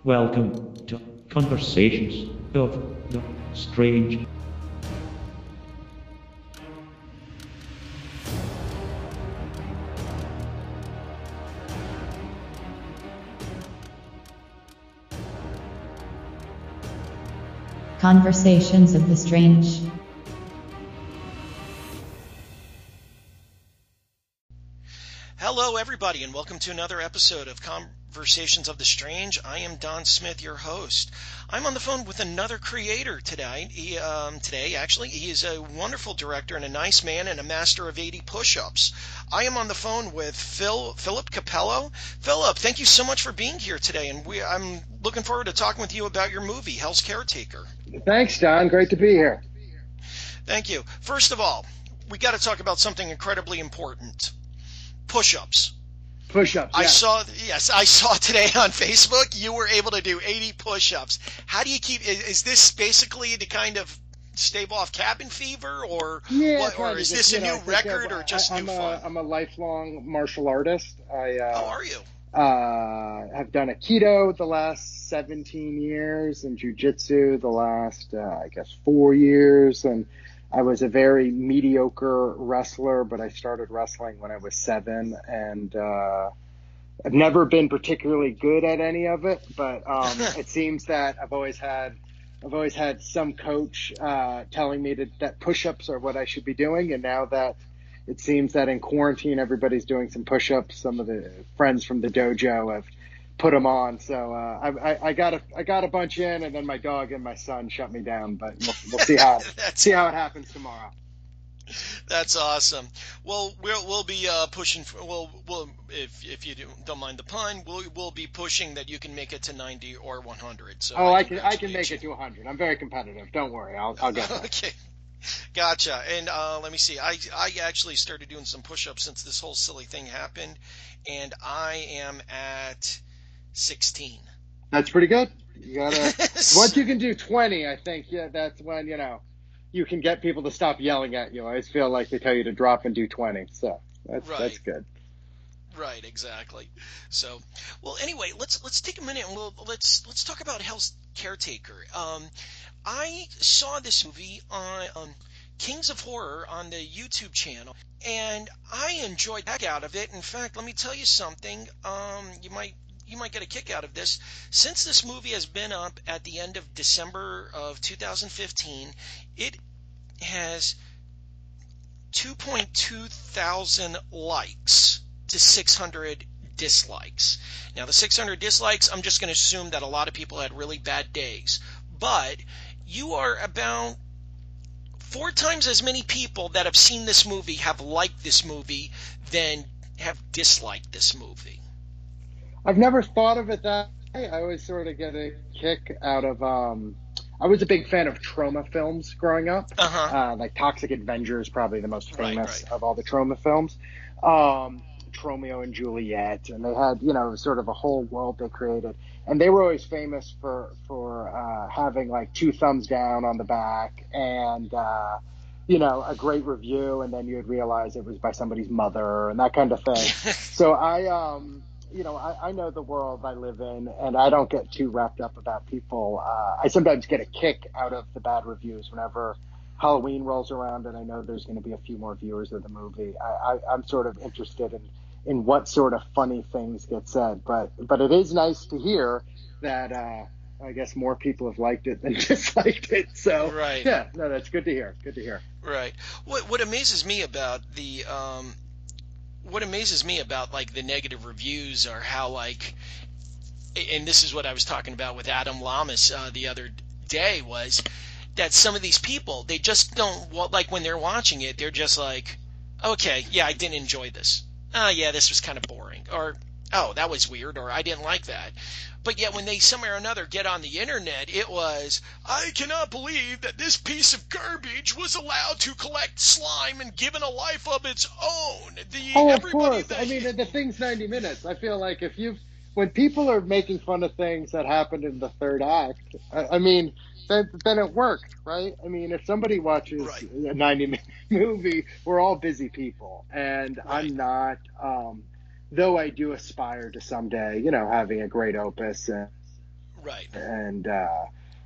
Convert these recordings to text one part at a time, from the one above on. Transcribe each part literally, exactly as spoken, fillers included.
Welcome to Conversations of the Strange. Conversations of the Strange. Hello, everybody, and welcome to another episode of Conversations of the Strange. I am Don Smith, your host. I'm on the phone with another creator today. He, um, today, actually, he is a wonderful director and a nice man and a master of eighty push-ups. I am on the phone with Phil Philip Capello. Philip, thank you so much for being here today, and we, I'm looking forward to talking with you about your movie, Hell's Caretaker. Thanks, Don. Great to be here. Thank you. First of all, we got to talk about something incredibly important. Push-ups. Push-ups. I yeah. saw, yes, I saw today on Facebook you were able to do eighty push-ups. How do you keep? Is, is this basically to kind of stave off cabin fever, or yeah, what, or is just, this a know, new record, I, or just I, I'm new a, fun? I'm a lifelong martial artist. I uh, How are you? Uh, have done Aikido the last seventeen years and Jiu-Jitsu the last, uh, I guess, four years, and I was a very mediocre wrestler, but I started wrestling when I was seven, and uh, I've never been particularly good at any of it. But um, it seems that I've always had, I've always had some coach uh, telling me to, that push-ups are what I should be doing, and now that it seems that in quarantine everybody's doing some push-ups, some of the friends from the dojo have put them on. So uh, I, I, I got a I got a bunch in, and then my dog and my son shut me down. But we'll, we'll see how see how it happens tomorrow. That's awesome. Well, we'll we'll be uh, pushing. For, we'll we'll if if you don't mind the pun, we'll we'll be pushing that you can make it to ninety or one hundred. So oh, I can I can make it to one hundred. I'm very competitive. Don't worry, I'll I'll get there. Okay. Gotcha. And uh, let me see. I I actually started doing some push-ups since this whole silly thing happened, and I am at sixteen. That's pretty good. You gotta once you can do twenty, I think yeah, that's when you know you can get people to stop yelling at you. I always feel like they tell you to drop and do twenty, so that's right. that's good. Right, exactly. So, well, anyway, let's let's take a minute and we'll let's let's talk about Hell's Caretaker. Um, I saw this movie on um, Kings of Horror on the YouTube channel, and I enjoyed the heck out of it. In fact, let me tell you something. Um, you might you might get a kick out of this. Since this movie has been up at the end of December of two thousand fifteen, it has two point two thousand likes to six hundred dislikes. Now, the six hundred dislikes, I'm just going to assume that a lot of people had really bad days. But you are about four times as many people that have seen this movie, have liked this movie, than have disliked this movie. I've never thought of it that way. I always sort of get a kick out of, um, I was a big fan of trauma films growing up. Uh-huh. Uh, like Toxic Avenger is probably the most famous right, right. of all the trauma films. Um, Romeo and Juliet, and they had, you know, sort of a whole world they created. And they were always famous for, for uh, having like two thumbs down on the back and, uh, you know, a great review, and then you'd realize it was by somebody's mother and that kind of thing. So I, um, you know, I, I know the world I live in, and I don't get too wrapped up about people. Uh, I sometimes get a kick out of the bad reviews whenever Halloween rolls around and I know there's going to be a few more viewers of the movie. I, I, I'm sort of interested in, in what sort of funny things get said. But but it is nice to hear that uh, I guess more people have liked it than disliked it. So right. yeah, no, that's good to hear. Good to hear. Right. What what amazes me about the um, what amazes me about like the negative reviews are how like, and this is what I was talking about with Adam Lamas uh, the other day, was that some of these people, they just don't, like when they're watching it, they're just like, okay, yeah, I didn't enjoy this. Oh, yeah, this was kind of boring. Or, oh, that was weird, or I didn't like that. But yet when they somehow or another get on the internet, it was, I cannot believe that this piece of garbage was allowed to collect slime and given a life of its own. The, oh, of everybody course. that, I mean, the thing's ninety minutes. I feel like if you, when people are making fun of things that happened in the third act, I, I mean, then, then it worked, right? I mean, if somebody watches right. a ninety minute movie, we're all busy people. And right. I'm not, um, though I do aspire to someday, you know, having a great opus and Right. and uh,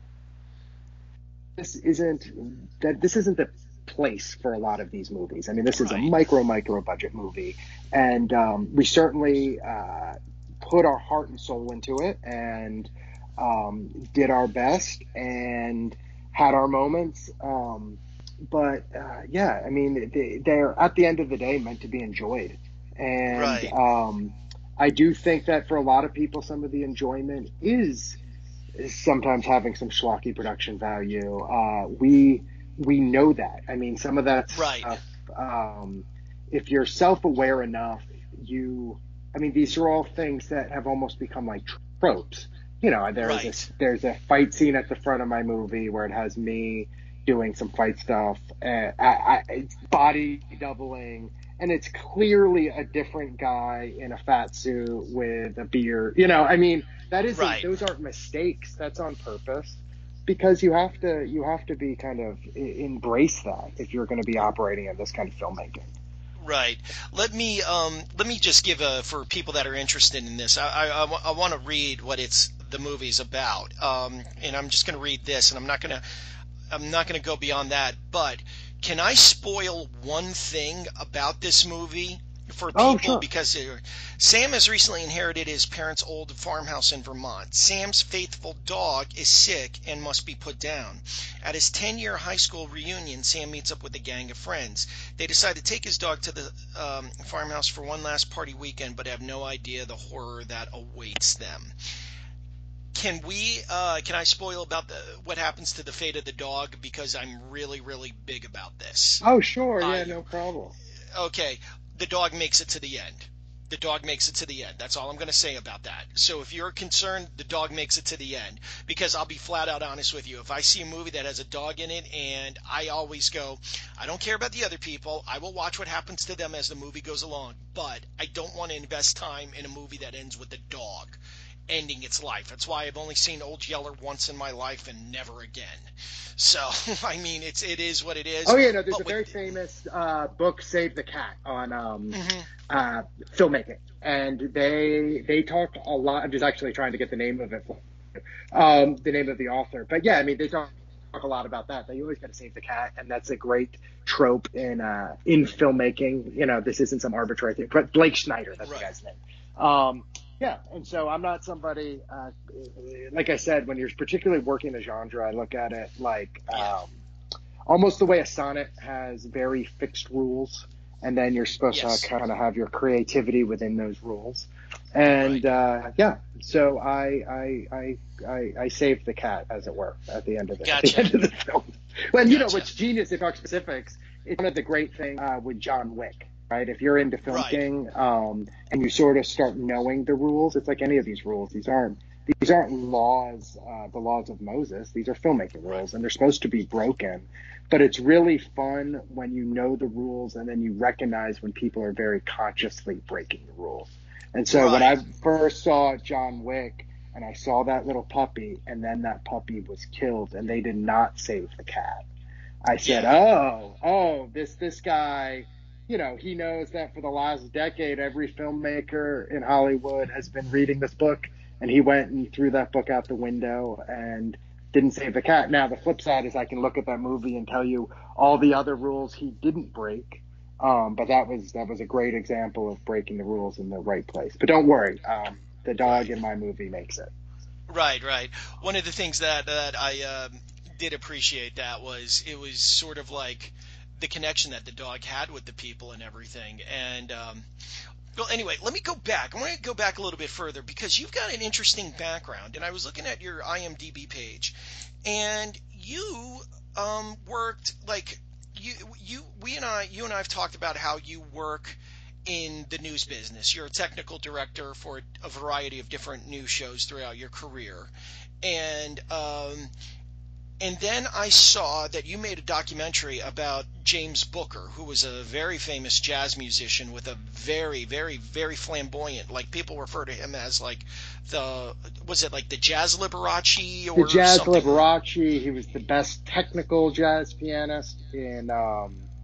this isn't that this isn't the place for a lot of these movies. I mean, this is a Right. micro micro budget movie, and um, we certainly uh, put our heart and soul into it, and um, did our best, and had our moments. Um, but uh, yeah, I mean, they, they're at the end of the day meant to be enjoyed, and Right. um, I do think that for a lot of people, some of the enjoyment is is sometimes having some schlocky production value. Uh, we we know that. I mean, some of that Right. stuff. Um, if you're self-aware enough, you. I mean, these are all things that have almost become like tropes. You know, there's Right. a there's a fight scene at the front of my movie where it has me doing some fight stuff, uh, I, I, it's body doubling, and it's clearly a different guy in a fat suit with a beard. You know, I mean, that isn't Right. those aren't mistakes. That's on purpose, because you have to you have to be kind of e- embrace that if you're going to be operating in this kind of filmmaking. Right. Let me um, let me just give a for people that are interested in this. I I, I want to read what it's the movie's about, um, and I'm just going to read this, and I'm not going to I'm not going to go beyond that. But can I spoil one thing about this movie for people? Oh, sure. Because uh, Sam has recently inherited his parents' old farmhouse in Vermont. Sam's faithful dog is sick and must be put down. At his ten-year high school reunion, Sam meets up with a gang of friends. They decide to take his dog to the um, farmhouse for one last party weekend, but have no idea the horror that awaits them. Can we? Uh, can I spoil about the what happens to the fate of the dog? Because I'm really, really big about this. Oh, sure. Yeah, I- no problem. Okay, the dog makes it to the end. The dog makes it to the end. That's all I'm going to say about that. So if you're concerned, the dog makes it to the end. Because I'll be flat out honest with you. If I see a movie that has a dog in it, and I always go, I don't care about the other people. I will watch what happens to them as the movie goes along. But I don't want to invest time in a movie that ends with the dog ending its life. That's why I've only seen Old Yeller once in my life and never again. So, I mean, it's it is what it is. Oh yeah, no. There's But a very with- famous uh, book, "Save the Cat," on um, Mhm. uh, filmmaking, and they they talk a lot. I'm just actually trying to get the name of it, um, the name of the author. But yeah, I mean, they talk, talk a lot about that. That you always got to save the cat, and that's a great trope in uh, in filmmaking. You know, this isn't some arbitrary thing. But Blake Schneider, that's Right. the guy's name. Um, yeah, and so I'm not somebody. Uh, like I said, when you're particularly working the genre, I look at it like. Um, Almost the way a sonnet has very fixed rules, and then you're supposed Yes. to kind of have your creativity within those rules. And uh, yeah, so I I, I I I saved the cat, as it were, at the end of the, at the, Gotcha. end of the film. When you know Gotcha. what's genius, they talk specifics. It's one of the great things uh, with John Wick, right? If you're into Right. filmmaking um, and you sort of start knowing the rules, it's like any of these rules. These aren't these aren't laws, uh, the laws of Moses. These are filmmaking rules, and they're supposed to be broken. But it's really fun when you know the rules and then you recognize when people are very consciously breaking the rules. And so when I Right. first saw John Wick and I saw that little puppy and then that puppy was killed and they did not save the cat, I said, Yeah. oh, oh, this this guy, you know, he knows that for the last decade, every filmmaker in Hollywood has been reading this book, and he went and threw that book out the window and didn't save the cat. Now, the flip side is I can look at that movie and tell you all the other rules he didn't break. Um, but that was that was a great example of breaking the rules in the right place. But don't worry, um, the dog in my movie makes it. Right, right. One of the things that that I um, did appreciate that was it was sort of like the connection that the dog had with the people and everything. And um, well, anyway, let me go back. I want to go back a little bit further because you've got an interesting background. And I was looking at your I M D B page, and you um, worked like you you we and I you and I have talked about how you work in the news business. You're a technical director for a variety of different news shows throughout your career. And um, and then I saw that you made a documentary about James Booker, who was a very famous jazz musician with a very, very, very flamboyant, like people refer to him as like the, was it like the jazz Liberace or The jazz something? Liberace, he was the best technical jazz pianist in um,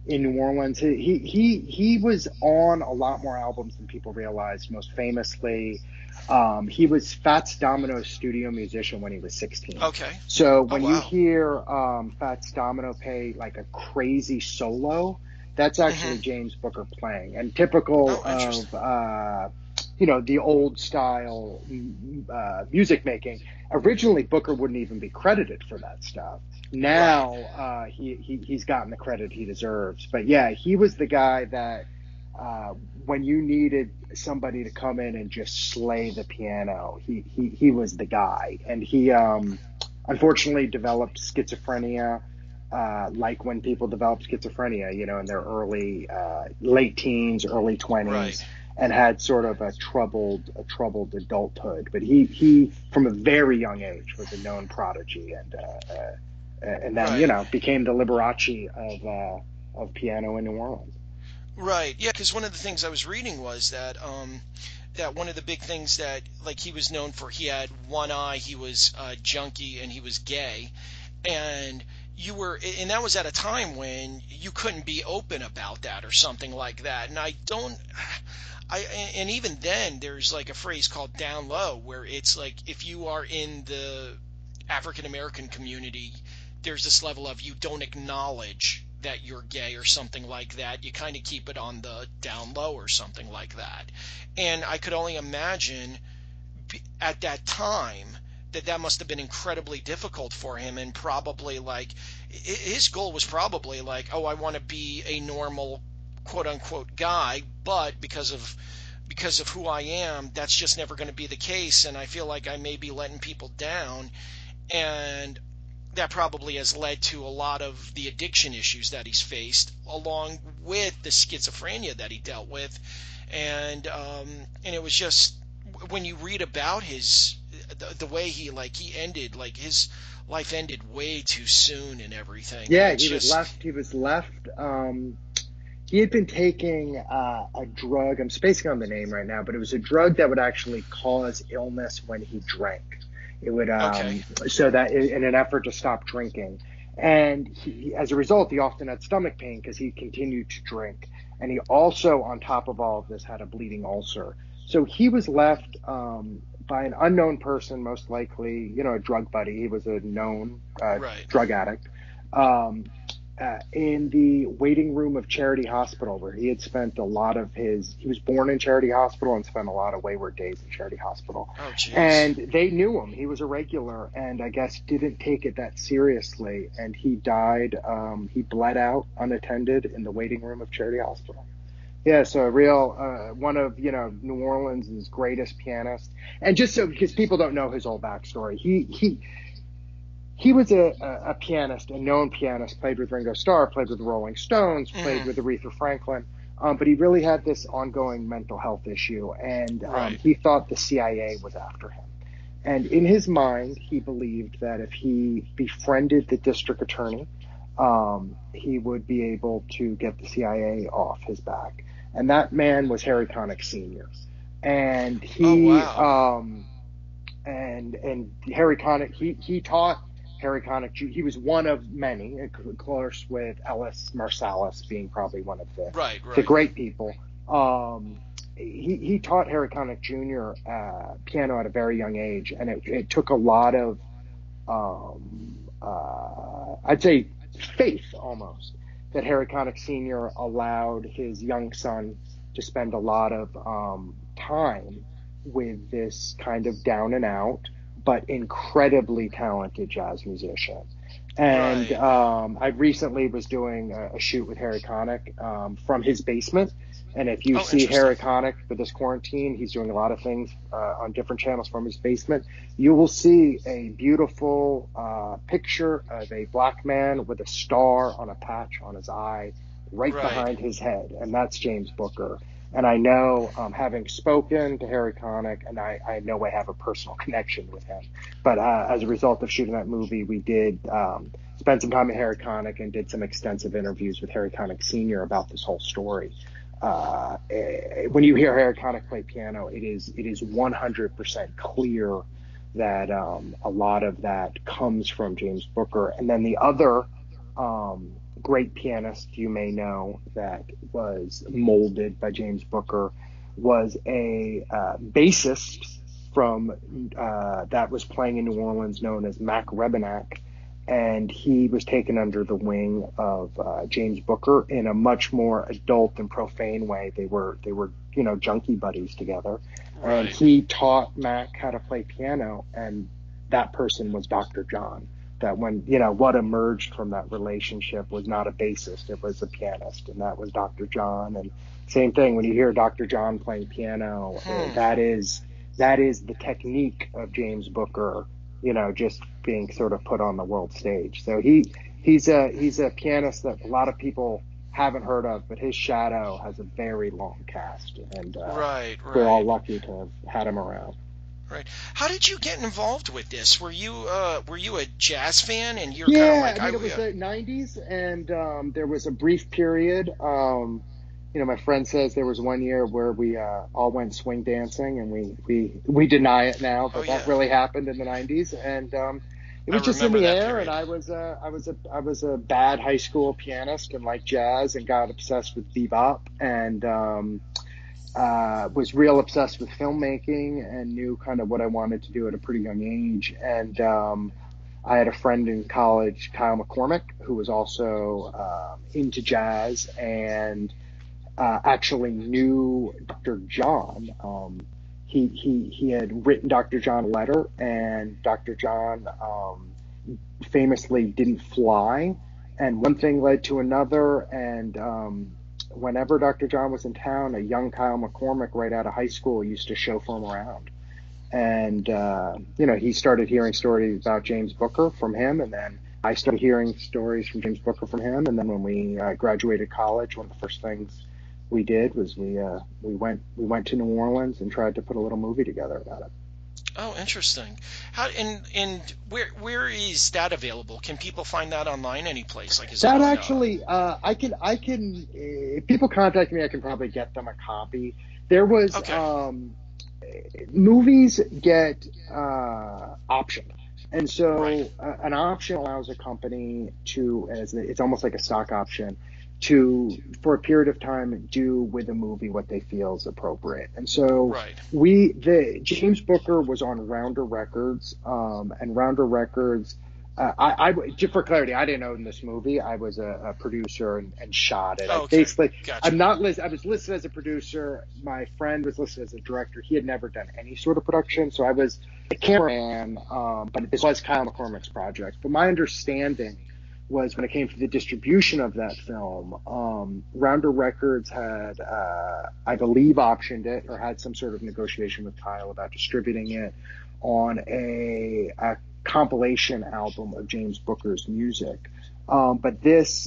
in New Orleans. He he he was on a lot more albums than people realize. Most famously, um, he was Fats Domino's studio musician when he was sixteen. Okay. So Oh, when you wow. hear um, Fats Domino play like a crazy solo, that's actually Mhm. James Booker playing. And typical Oh, interesting. of uh, you know the old style mm, uh, music making. Originally, Booker wouldn't even be credited for that stuff. Now uh, he, he he's gotten the credit he deserves. But yeah, he was the guy that uh, when you needed somebody to come in and just slay the piano, he he, he was the guy. And he um, unfortunately developed schizophrenia. Uh, like when people develop schizophrenia, you know, in their early, uh, late teens, early twenties, Right. and had sort of a troubled, a troubled adulthood. But he, he, from a very young age, was a known prodigy, and uh, uh, and then you Right. know became the Liberace of uh, of piano in New Orleans. Right. Yeah, because one of the things I was reading was that um, that one of the big things that like he was known for, he had one eye, he was uh, junkie, and he was gay, and you were, and that was at a time when you couldn't be open about that or something like that. And I don't, I, and even then, there's like a phrase called down low, where it's like if you are in the African American community, there's this level of you don't acknowledge that you're gay or something like that. You kind of keep it on the down low or something like that. And I could only imagine b- at that time that that must have been incredibly difficult for him, and probably like i- his goal was probably like, oh, I want to be a normal quote unquote guy, but because of because of who I am, that's just never going to be the case, and I feel like I may be letting people down, and that probably has led to a lot of the addiction issues that he's faced, along with the schizophrenia that he dealt with, and um, and it was just when you read about his the, the way he like he ended like his life ended way too soon and everything. Yeah, It's he was just left. He was left. Um, he had been taking uh, a drug. I'm spacing on the name right now, but it was a drug that would actually cause illness when he drank. It would, okay, um, so that in an effort to stop drinking. And he, as a result, he often had stomach pain because he continued to drink. And he also, on top of all of this, had a bleeding ulcer. So he was left um, by an unknown person, most likely, you know, a drug buddy. He was a known uh, right, drug addict. Um, uh, in the waiting room of Charity Hospital, where he had spent a lot of his, he was born in Charity Hospital and spent a lot of wayward days in Charity Hospital. oh jeez, And they knew him. He was a regular, and I guess didn't take it that seriously. And he died. Um, he bled out unattended in the waiting room of Charity Hospital. Yeah, so a real uh, one of you know New Orleans' greatest pianists. And just so because people don't know his whole backstory, he he he was a, a, a pianist, a known pianist. Played with Ringo Starr, played with the Rolling Stones, played Mhm. with Aretha Franklin. Um, but he really had this ongoing mental health issue, and um, Right. he thought the C I A was after him. And in his mind, he believed that if he befriended the district attorney, um, he would be able to get the C I A off his back. And that man was Harry Connick Senior And he, Oh, wow. um, and and Harry Connick, he he taught Harry Connick. Ju- He was one of many, of course, with Ellis Marsalis being probably one of the Right, the right, great people. Um, he, he taught Harry Connick Junior Uh, piano at a very young age, and it, it took a lot of, um, uh, I'd say, faith almost, that Harry Connick Senior allowed his young son to spend a lot of um, time with this kind of down and out, but incredibly talented jazz musician. And right. um, I recently was doing a, a shoot with Harry Connick um, from his basement. And if you Oh, see interesting. Harry Connick for this quarantine, he's doing a lot of things uh, on different channels from his basement. You will see a beautiful uh, picture of a black man with a star on a patch on his eye right Right. behind his head. And that's James Booker. And I know, um, having spoken to Harry Connick, and I, I know I have a personal connection with him. But uh, as a result of shooting that movie, we did um, spend some time with Harry Connick and did some extensive interviews with Harry Connick Senior about this whole story. Uh, eh, when you hear Harry Connick play piano, it is it is one hundred percent clear that um, a lot of that comes from James Booker. And then the other um, great pianist you may know that was molded by James Booker, was a uh, bassist from uh, that was playing in New Orleans known as Mac Rebennack. And he was taken under the wing of uh, James Booker in a much more adult and profane way. They were, they were, you know, junkie buddies together. Right. And he taught Mac how to play piano, and that person was Doctor John. That when, you know, what emerged from that relationship was not a bassist, it was a pianist, and that was Doctor John. And same thing, when you hear Doctor John playing piano, Hmm. that is, that is the technique of James Booker, you know, just being sort of put on the world stage. So he he's a he's a pianist that a lot of people haven't heard of, but his shadow has a very long cast, and uh, Right, we're all right, lucky to have had him around. right. How did you get involved with this? Were you uh, were you a jazz fan, and you're Yeah, kind of like I mean, it was I, the nineties, and um, there was a brief period. Um, you know, my friend says there was one year where we uh, all went swing dancing, and we, we, we deny it now, but Oh, that yeah. really happened in the nineties, and um, it was I just in remember the that air. period. And I was a, I was a I was a bad high school pianist and liked jazz and got obsessed with bebop, and um, uh, was real obsessed with filmmaking and knew kind of what I wanted to do at a pretty young age. And um, I had a friend in college, Kyle McCormick, who was also um, into jazz and uh, actually knew Doctor John. Um, he, he, he had written Doctor John a letter, and Doctor John um, famously didn't fly. And one thing led to another, and um, whenever Doctor John was in town, a young Kyle McCormick right out of high school used to chauffeur him around. And, uh, you know, he started hearing stories about James Booker from him, and then I started hearing stories from James Booker from him. And then when we uh, graduated college, one of the first things we did was we uh, we went we went to New Orleans and tried to put a little movie together about it. Oh, interesting. How and and where where is that available? Can people find that online any place? Like is That it on, actually, uh, I can I can if people contact me, I can probably get them a copy. There was Okay. um, movies get uh, optioned. And so Right. uh, an option allows a company to, as a, it's almost like a stock option, to, for a period of time, do with a movie what they feel is appropriate. And so Right. we, the James Booker was on Rounder Records, um, and Rounder Records, uh, I, I, just for clarity, I didn't own this movie. I was a, a producer and, and shot it. Oh, I okay. basically, Gotcha. I'm not listed. I was listed as a producer. My friend was listed as a director. He had never done any sort of production, so I was a cameraman. Um, but this was Kyle McCormick's project. But my understanding was when it came to the distribution of that film, um, Rounder Records had, uh, I believe, optioned it or had some sort of negotiation with Kyle about distributing it on a, a compilation album of James Booker's music. Um, but this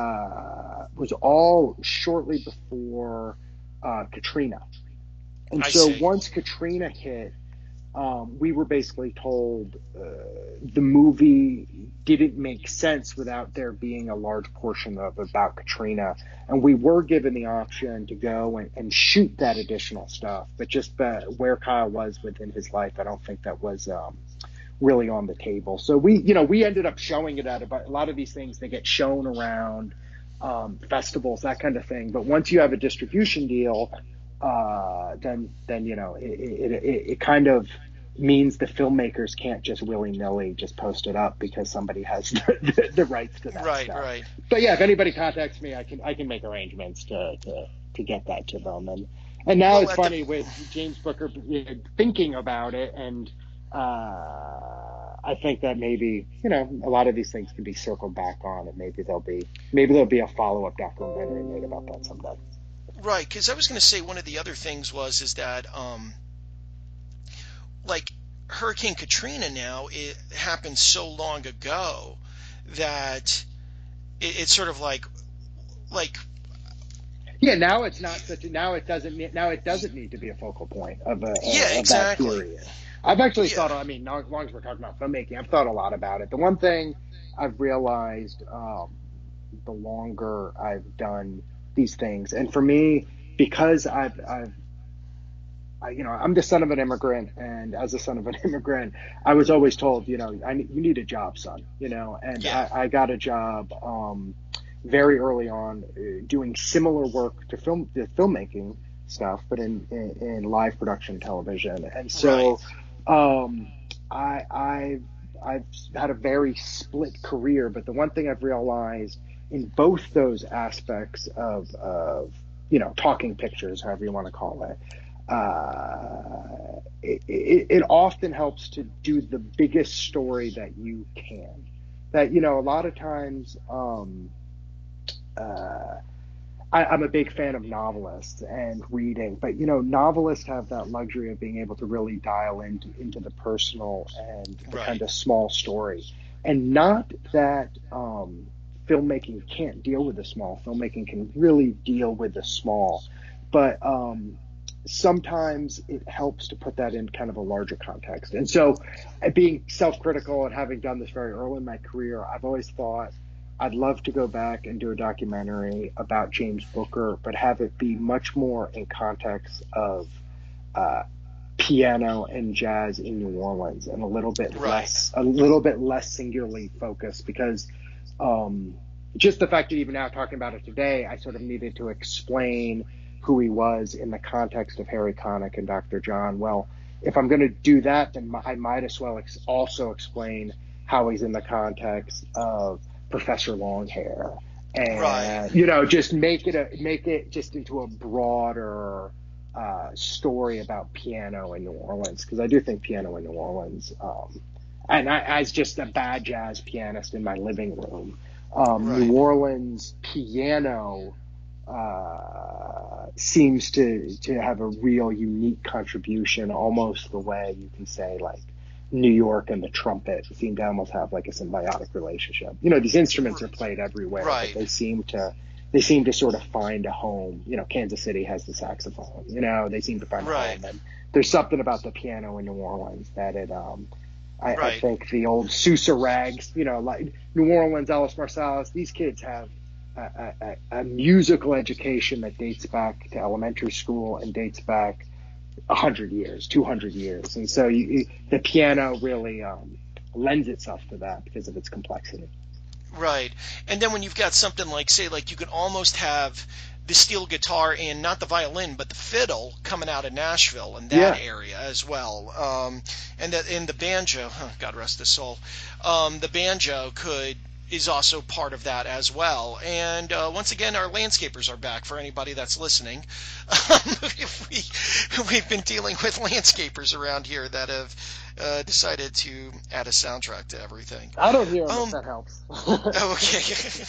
uh, was all shortly before uh, Katrina. And I so see. once Katrina hit, um, we were basically told uh, the movie didn't make sense without there being a large portion of about Katrina. And we were given the option to go and, and shoot that additional stuff. But just uh, where Kyle was within his life, I don't think that was um, really on the table. So we, you know, we ended up showing it at a, a lot of these things, they get shown around um, festivals, that kind of thing. But once you have a distribution deal, uh, then, then, you know, it, it, it, it kind of means the filmmakers can't just willy-nilly just post it up because somebody has the, the, the rights to that Right, stuff. right. But yeah, if anybody contacts me, I can, I can make arrangements to, to, to get that to them. And, and now Well, it's at the- funny with James Booker you know, thinking about it, and uh, I think that maybe, you know, a lot of these things can be circled back on, and maybe there'll be, maybe there'll be a follow-up documentary made about that someday. Right, because I was going to say one of the other things was is that um, like Hurricane Katrina now it happened so long ago that it, it's sort of like like Yeah, now it's not such a, now it doesn't need, now it doesn't need to be a focal point of a, Yeah, of exactly. that period. I've actually Yeah. thought, I mean, as long as we're talking about filmmaking, I've thought a lot about it. The one thing I've realized, um, the longer I've done these things, and for me, because I've, I've, I, you know, I'm the son of an immigrant, and as a son of an immigrant, I was always told, you know, I, you need a job, son, you know, and Yeah. I, I got a job, um, very early on uh, doing similar work to film to filmmaking stuff, but in, in, in live production television. And so um, I, I've, I've had a very split career, but the one thing I've realized in both those aspects of, of you know, talking pictures, however you want to call it, uh, it, it, it often helps to do the biggest story that you can. That, you know, a lot of times, um, uh, I, I'm a big fan of novelists and reading, but, you know, novelists have that luxury of being able to really dial into, into the personal and the Right. kind of small story. And not that um, filmmaking can't deal with the small. Filmmaking can really deal with the small. But um, sometimes it helps to put that in kind of a larger context. And so uh, being self-critical and having done this very early in my career, I've always thought, I'd love to go back and do a documentary about James Booker, but have it be much more in context of uh, piano and jazz in New Orleans, and a little bit Right. less, a little bit less singularly focused, because um, just the fact that even now talking about it today, I sort of needed to explain who he was in the context of Harry Connick and Doctor John. Well, if I'm going to do that, then I might as well ex- also explain how he's in the context of Professor Longhair, and Right. you know, just make it a make it just into a broader uh, story about piano in New Orleans, because I do think piano in New Orleans, um, and I, as just a bad jazz pianist in my living room, um, Right. New Orleans piano uh, seems to to have a real unique contribution, almost the way you can say like New York and the trumpet seem to almost have like a symbiotic relationship. You know, these instruments are played everywhere, Right. but they seem to they seem to sort of find a home. You know, Kansas City has the saxophone. You know, they seem to find a Right. home, and there's something about the piano in New Orleans that it. Um, I, I Right. think the old Sousa Rags, you know, like New Orleans, Ellis Marsalis, these kids have a, a, a musical education that dates back to elementary school and dates back a hundred years, two hundred years, and so you, you, the piano really um, lends itself to that because of its complexity. Right. And then when you've got something like, say, like you can almost have the steel guitar and not the violin, but the fiddle coming out of Nashville and that Yeah. area as well. Um, and that in the banjo, huh, God rest his soul, um, the banjo could is also part of that as well. And uh, once again, our landscapers are back for anybody that's listening. Um, we, we've been dealing with landscapers around here that have uh, decided to add a soundtrack to everything. I don't hear them, Um, if that helps. Okay.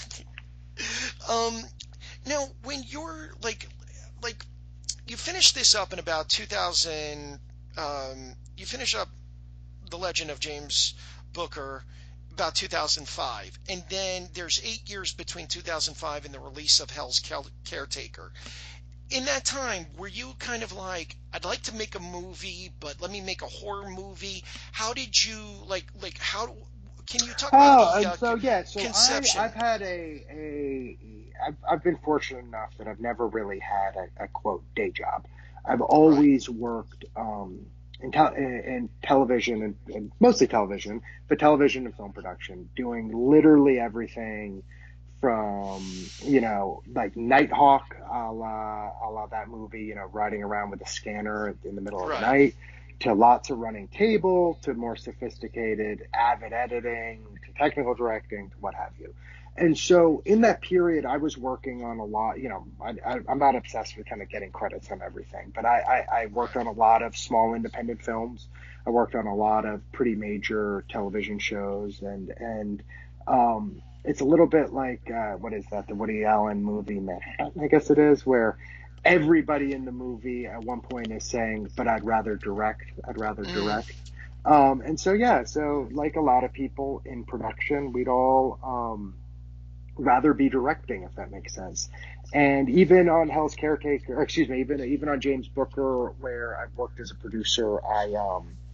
um, now, when you're like, like, you finish this up in about two thousand. Um, you finish up the Legend of James Booker about two thousand five, and then there's eight years between two thousand five and the release of Hell's Kel- Caretaker. In that time, were you kind of like, I'd like to make a movie, but let me make a horror movie? How did you like, like how? Can you talk Oh, about the and uh, so yeah, so I, conception? I've had a, a I've, I've been fortunate enough that I've never really had a, a quote day job. I've always worked um, in, tel- in, in television and, and mostly television, but television and film production, doing literally everything from, you know, like Nighthawk, a la, a la that movie, you know, riding around with a scanner in the middle of the Right. night, to lots of running table, to more sophisticated avid editing, to technical directing, to what have you. And so in that period, I was working on a lot, you know, I, I, I'm not obsessed with kind of getting credits on everything, but I, I, I worked Right. on a lot of small independent films. I worked on a lot of pretty major television shows, and, and, um, it's a little bit like, uh, what is that? The Woody Allen movie, Manhattan, I guess it is, where everybody in the movie at one point is saying, but I'd rather direct, I'd rather Mm, direct. Um, and so, yeah, so like a lot of people in production, we'd all, um, rather be directing, if that makes sense. And even on Hell's Caretaker, or excuse me, even, even on James Booker, where I've worked as a producer, I, um,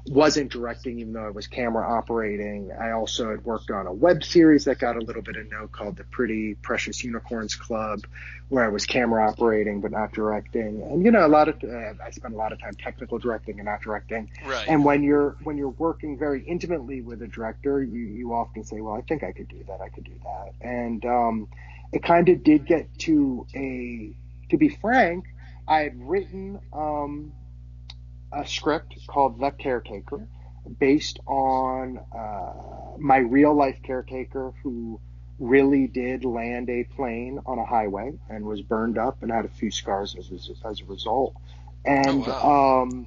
wasn't directing, even though I was camera operating. I also had worked on a web series that got a little bit of note called The Pretty Precious Unicorns Club, where I was camera operating but not directing. And you know, a lot of uh, I spent a lot of time technical directing and not directing. Right. And when you're when you're working very intimately with a director, you you often say, well, I think I could do that. I could do that. And um, it kind of did get to a, to be frank, I had written um, a script called The Caretaker, based on uh, my real life caretaker who really did land a plane on a highway and was burned up and had a few scars as, as a result. And, Oh, wow. um,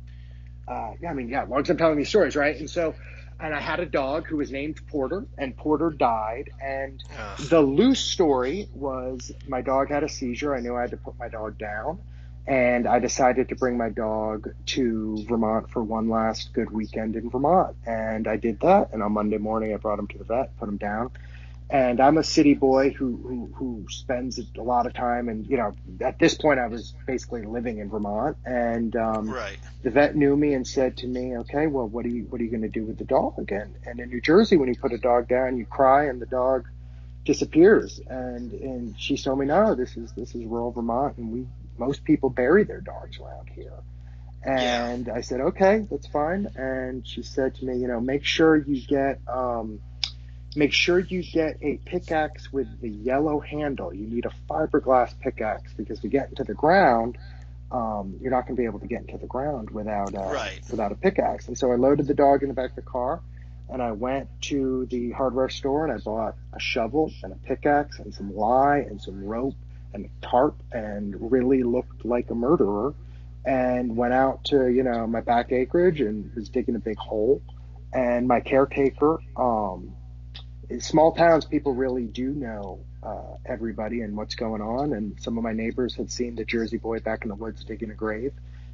uh, yeah, I mean, yeah, long time telling these stories, right? And so, and I had a dog who was named Porter, and Porter died. And Ugh. the loose story was my dog had a seizure. I knew I had to put my dog down. And I decided to bring my dog to Vermont for one last good weekend in Vermont. And I did that. And on Monday morning, I brought him to the vet, put him down. And I'm a city boy who, who, who spends a lot of time. And, you know, at this point, I was basically living in Vermont. And um, Right. the vet knew me and said to me, okay, well, what are you, what are you going to do with the dog? And, and in New Jersey, when you put a dog down, you cry and the dog disappears. And, and she told me, no, this is, this is rural Vermont. And we, most people bury their dogs around here. Yeah. And I said, okay, that's fine. And she said to me, you know, make sure you get, um, make sure you get a pickaxe with the yellow handle. You need a fiberglass pickaxe because to get into the ground, um, you're not going to be able to get into the ground without, uh, Right. without a pickaxe. And so I loaded the dog in the back of the car and I went to the hardware store and I bought a shovel and a pickaxe and some lye and some rope and a tarp and really looked like a murderer and went out to, you know, my back acreage and was digging a big hole. And my caretaker, um, in small towns, people really do know uh, everybody and what's going on. And some of my neighbors had seen the Jersey boy back in the woods digging a grave.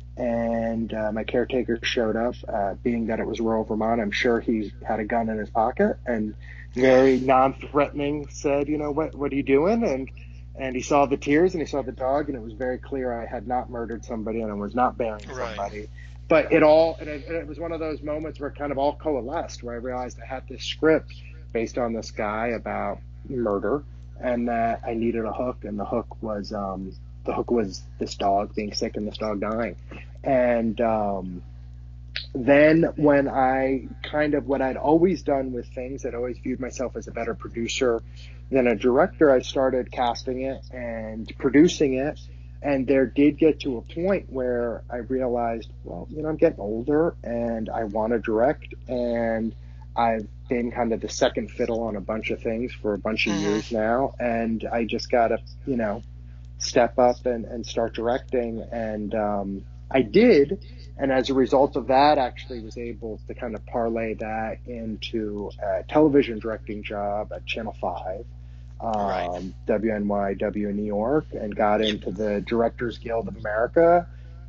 And uh, my caretaker showed up, uh, being that it was rural Vermont. I'm sure he had a gun in his pocket and very non-threatening said, you know, what, what are you doing? And, and he saw the tears and he saw the dog and it was very clear I had not murdered somebody and I was not burying Right. somebody. But it all, and it, and it was one of those moments where it kind of all coalesced, where I realized I had this script based on this guy about murder and that I needed a hook, and the hook was, um, the hook was this dog being sick and this dog dying. And, um, then when I kind of, what I'd always done with things, I'd always viewed myself as a better producer than a director. I started casting it and producing it. And there did get to a point where I realized, well, you know, I'm getting older and I want to direct, and I've been kind of the second fiddle on a bunch of things for a bunch of Mhm. years now. And I just got to, you know, step up and, and start directing. And um, I did. And as a result of that, actually was able to kind of parlay that into a television directing job at Channel five. Right. Um, W N Y W in New York, and got Yep. into the Directors Guild of America,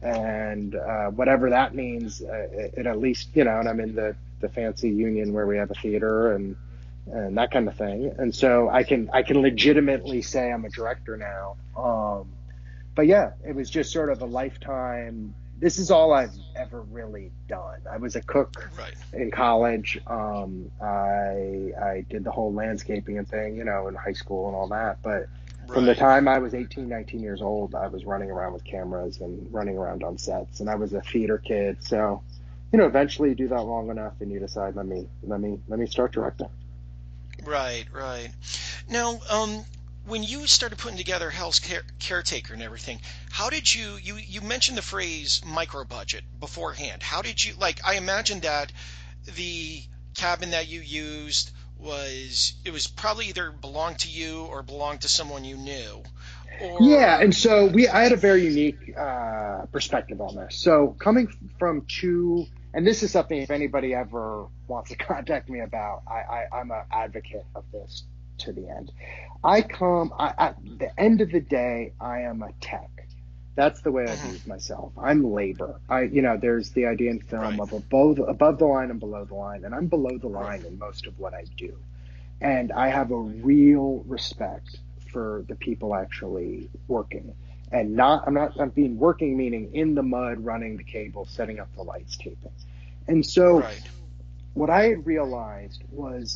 and uh, whatever that means, uh, it, it at least, you know, and I'm in the, the fancy union where we have a theater and and that kind of thing. And so I can I can legitimately say I'm a director now. Um, but yeah, it was just sort of a lifetime. This is all I've ever really done. I was a cook Right. in college. Um, I I did the whole landscaping and thing, you know, in high school and all that. But from the Right. time I was eighteen, nineteen years old, I was running around with cameras and running around on sets. And I was a theater kid. So, you know, eventually you do that long enough and you decide, let me let me let me start directing. Right. Right. Now, um, when you started putting together Hell's Care- Caretaker and everything, how did you, you, you mentioned the phrase micro budget beforehand. How did you, like, I imagine that the cabin that you used was, it was probably either belonged to you or belonged to someone you knew. Yeah, Or, and so we I had a very unique uh, perspective on this. So coming from two, and this is something if anybody ever wants to contact me about, I, I, I'm an advocate of this to the end. I come, I, at the end of the day, I am a tech. That's the way I Mhm. view myself. I'm labor. I, you know, there's the idea in film Right. of above, above the line and below the line, and I'm below the Right. line in most of what I do. And I have a real respect for the people actually working. And not, I'm not, I'm being working, meaning in the mud, running the cable, setting up the lights, taping. And so Right. what I had realized was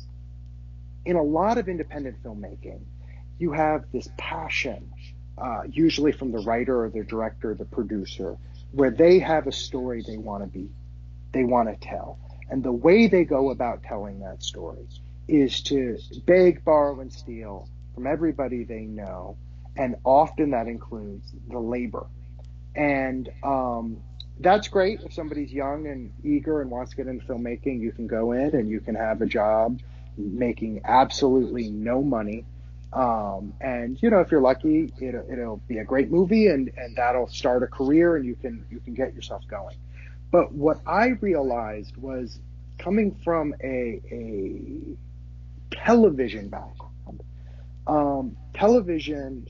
in a lot of independent filmmaking, you have this passion, uh, usually from the writer or the director, or the producer, where they have a story they want to be, they want to tell. And the way they go about telling that story is to beg, borrow, and steal from everybody they know. And often that includes the labor. And um, that's great if somebody's young and eager and wants to get into filmmaking. You can go in and you can have a job making absolutely no money. Um, and you know, if you're lucky, it'll, it'll be a great movie, and, and that'll start a career, and you can you can get yourself going. But what I realized was coming from a, a television background, um, television,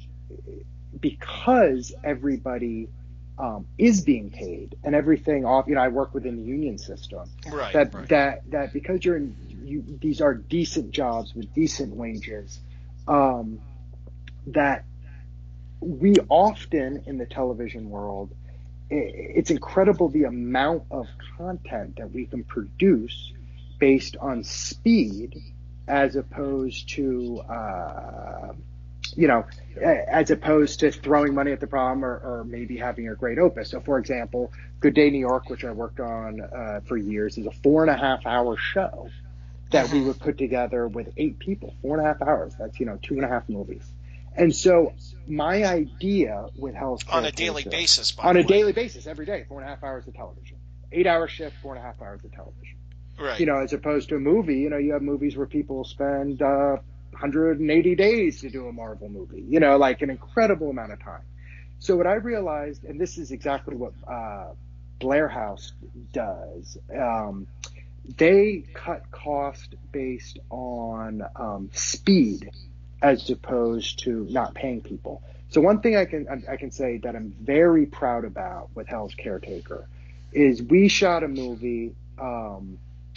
because everybody um, is being paid and everything off. You know, I work within the union system. Right. That right. that that because you're in, you, these are decent jobs with decent wages. Um, that we often in the television world, it's incredible the amount of content that we can produce based on speed as opposed to, uh, you know, as opposed to throwing money at the problem or, or maybe having a great opus. So, for example, Good Day New York, which I worked on uh, for years, is a four and a half hour show that we would put together with eight people. Four and a half hours. That's, you know, two and a half movies. And so my idea with Hell's On a Caretaker, daily basis, by on the a way. daily basis, every day, four and a half hours of television, eight hour shift, four and a half hours of television. Right. You know, as opposed to a movie, you know, you have movies where people spend uh, one hundred eighty days to do a Marvel movie, you know, like an incredible amount of time. So what I realized, and this is exactly what uh, Blair House does, um, they cut cost based on um, speed as opposed to not paying people. So one thing I can I can say that I'm very proud about with Hell's Caretaker is we shot a movie um,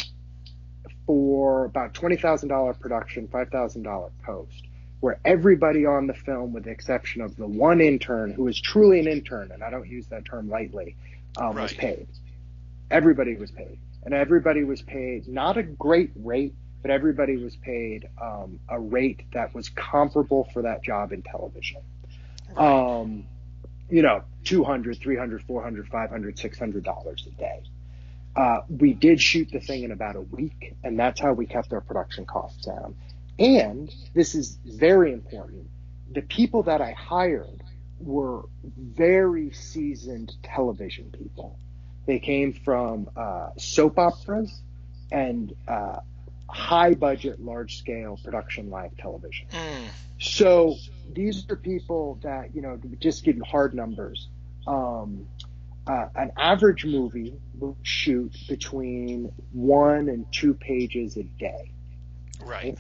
for about twenty thousand dollars production, five thousand dollars post, where everybody on the film, with the exception of the one intern who is truly an intern, and I don't use that term lightly, um, was Right. paid. Everybody was paid. And everybody was paid not a great rate, but everybody was paid um, a rate that was comparable for that job in television. Right. Um, you know, two hundred, three hundred, four hundred, five hundred, six hundred dollars a day. Uh, we did shoot the thing in about a week, and that's how we kept our production costs down. And this is very important. The people that I hired were very seasoned television people. They came from uh, soap operas and uh, high budget, large scale production live television. Mm. So these are people that, you know, just give you hard numbers. Um, uh, an average movie will shoot between one and two pages a day. Right.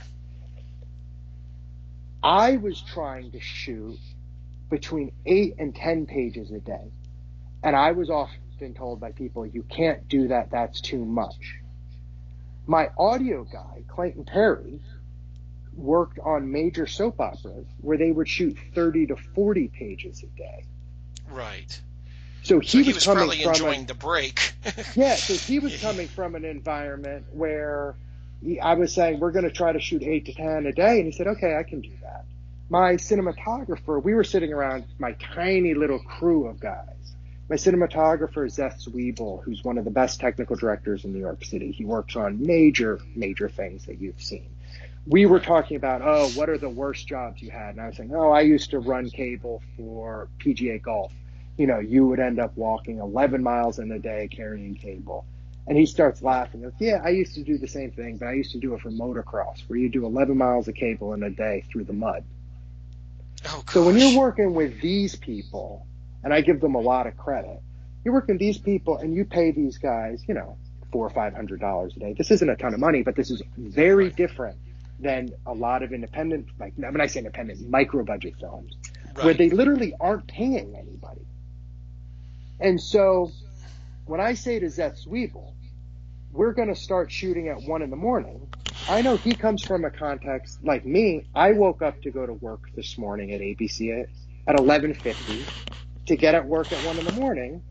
I was trying to shoot between eight and ten pages a day. And I was often told by people, you can't do that, that's too much. My audio guy, Clayton Perry, worked on major soap operas where they would shoot thirty to forty pages a day. Right. So he So was, he was coming probably from enjoying a, the break. yeah, so he was coming from an environment where he, I was saying, we're going to try to shoot eight to ten a day. And he said, okay, I can do that. My cinematographer, we were sitting around my tiny little crew of guys. My cinematographer is Zeth Zwiebel, who's one of the best technical directors in New York City. He works on major, major things that you've seen. We were talking about, oh, what are the worst jobs you had? And I was saying, oh, I used to run cable for P G A Golf. You know, you would end up walking eleven miles in a day carrying cable. And he starts laughing. He goes, yeah, I used to do the same thing, but I used to do it for motocross, where you do eleven miles of cable in a day through the mud. Oh, gosh. So when you're working with these people, and I give them a lot of credit, you're working with these people and you pay these guys, you know, four or five hundred dollars a day. This isn't a ton of money, but this is very different than a lot of independent, like when I say independent, micro budget films, Right. where they literally aren't paying anybody. And so when I say to Zeth Zwiebel, we're going to start shooting at one in the morning, I know he comes from a context like me. I woke up to go to work this morning at A B C at, at eleven fifty to get at work at one in the morning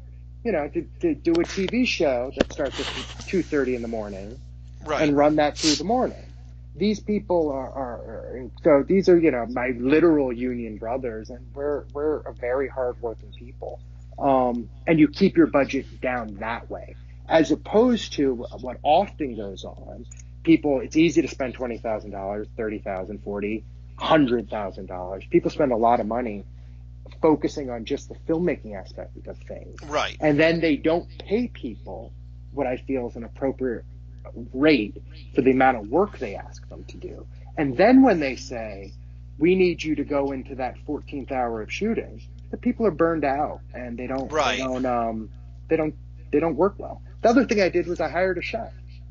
you know, to, to do a T V show that starts at two thirty in the morning Right. and run that through the morning. These people are, are, are so these are, you know, my literal union brothers, and we're we're a very hardworking people. Um, and you keep your budget down that way, as opposed to what often goes on. People, it's easy to spend twenty thousand dollars, thirty thousand dollars, forty thousand dollars, one hundred thousand dollars. People spend a lot of money focusing on just the filmmaking aspect of things. Right. And then they don't pay people what I feel is an appropriate rate for the amount of work they ask them to do. And then when they say, we need you to go into that fourteenth hour of shooting, the people are burned out and they don't, Right. they don't, um, they don't, they don't work well. The other thing I did was I hired a chef.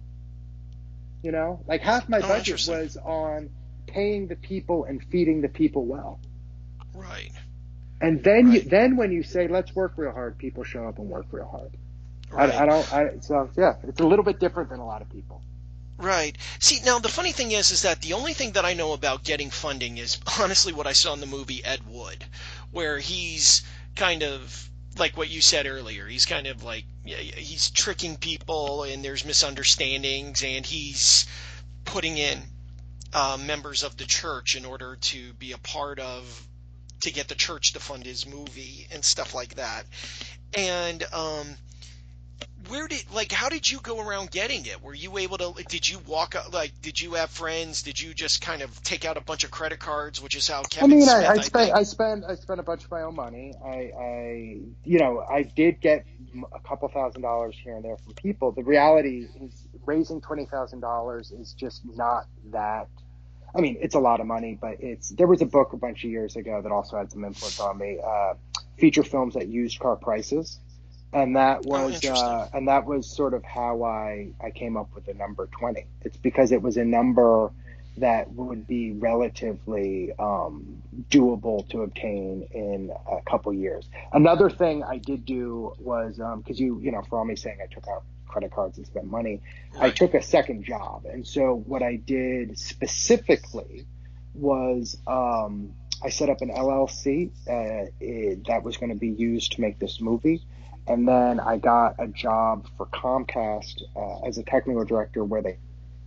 You know, like half my Oh, budget interesting. was on paying the people and feeding the people well. Right. And then, you, Right. then when you say, let's work real hard, people show up and work real hard. Right. I, I don't, I, so yeah, it's a little bit different than a lot of people. Right. See, now the funny thing is, is that the only thing that I know about getting funding is honestly what I saw in the movie Ed Wood, where he's kind of like what you said earlier. He's kind of like, yeah, he's tricking people and there's misunderstandings and he's putting in uh, members of the church in order to be a part of, to get the church to fund his movie and stuff like that. And, um, where did, like, how did you go around getting it? Were you able to, did you walk up, like, did you have friends? Did you just kind of take out a bunch of credit cards, which is how Kevin I mean, Smith, I, I I spent, think. I spent, I spent a bunch of my own money. I, I, you know, I did get a couple thousand dollars here and there from people. The reality is raising twenty thousand dollars is just not that. I mean, it's a lot of money, but it's, there was a book a bunch of years ago that also had some influence on me, uh, feature films at used car prices. And that was, interesting. uh, and that was sort of how I, I came up with the number twenty. It's because it was a number that would be relatively, um, doable to obtain in a couple years. Another thing I did do was, um, cause you, you know, for all me saying I took out credit cards and spent money, I Right. took a second job. And so what I did specifically was, um, I set up an L L C, uh, it, that was going to be used to make this movie. And then I got a job for Comcast uh, as a technical director where they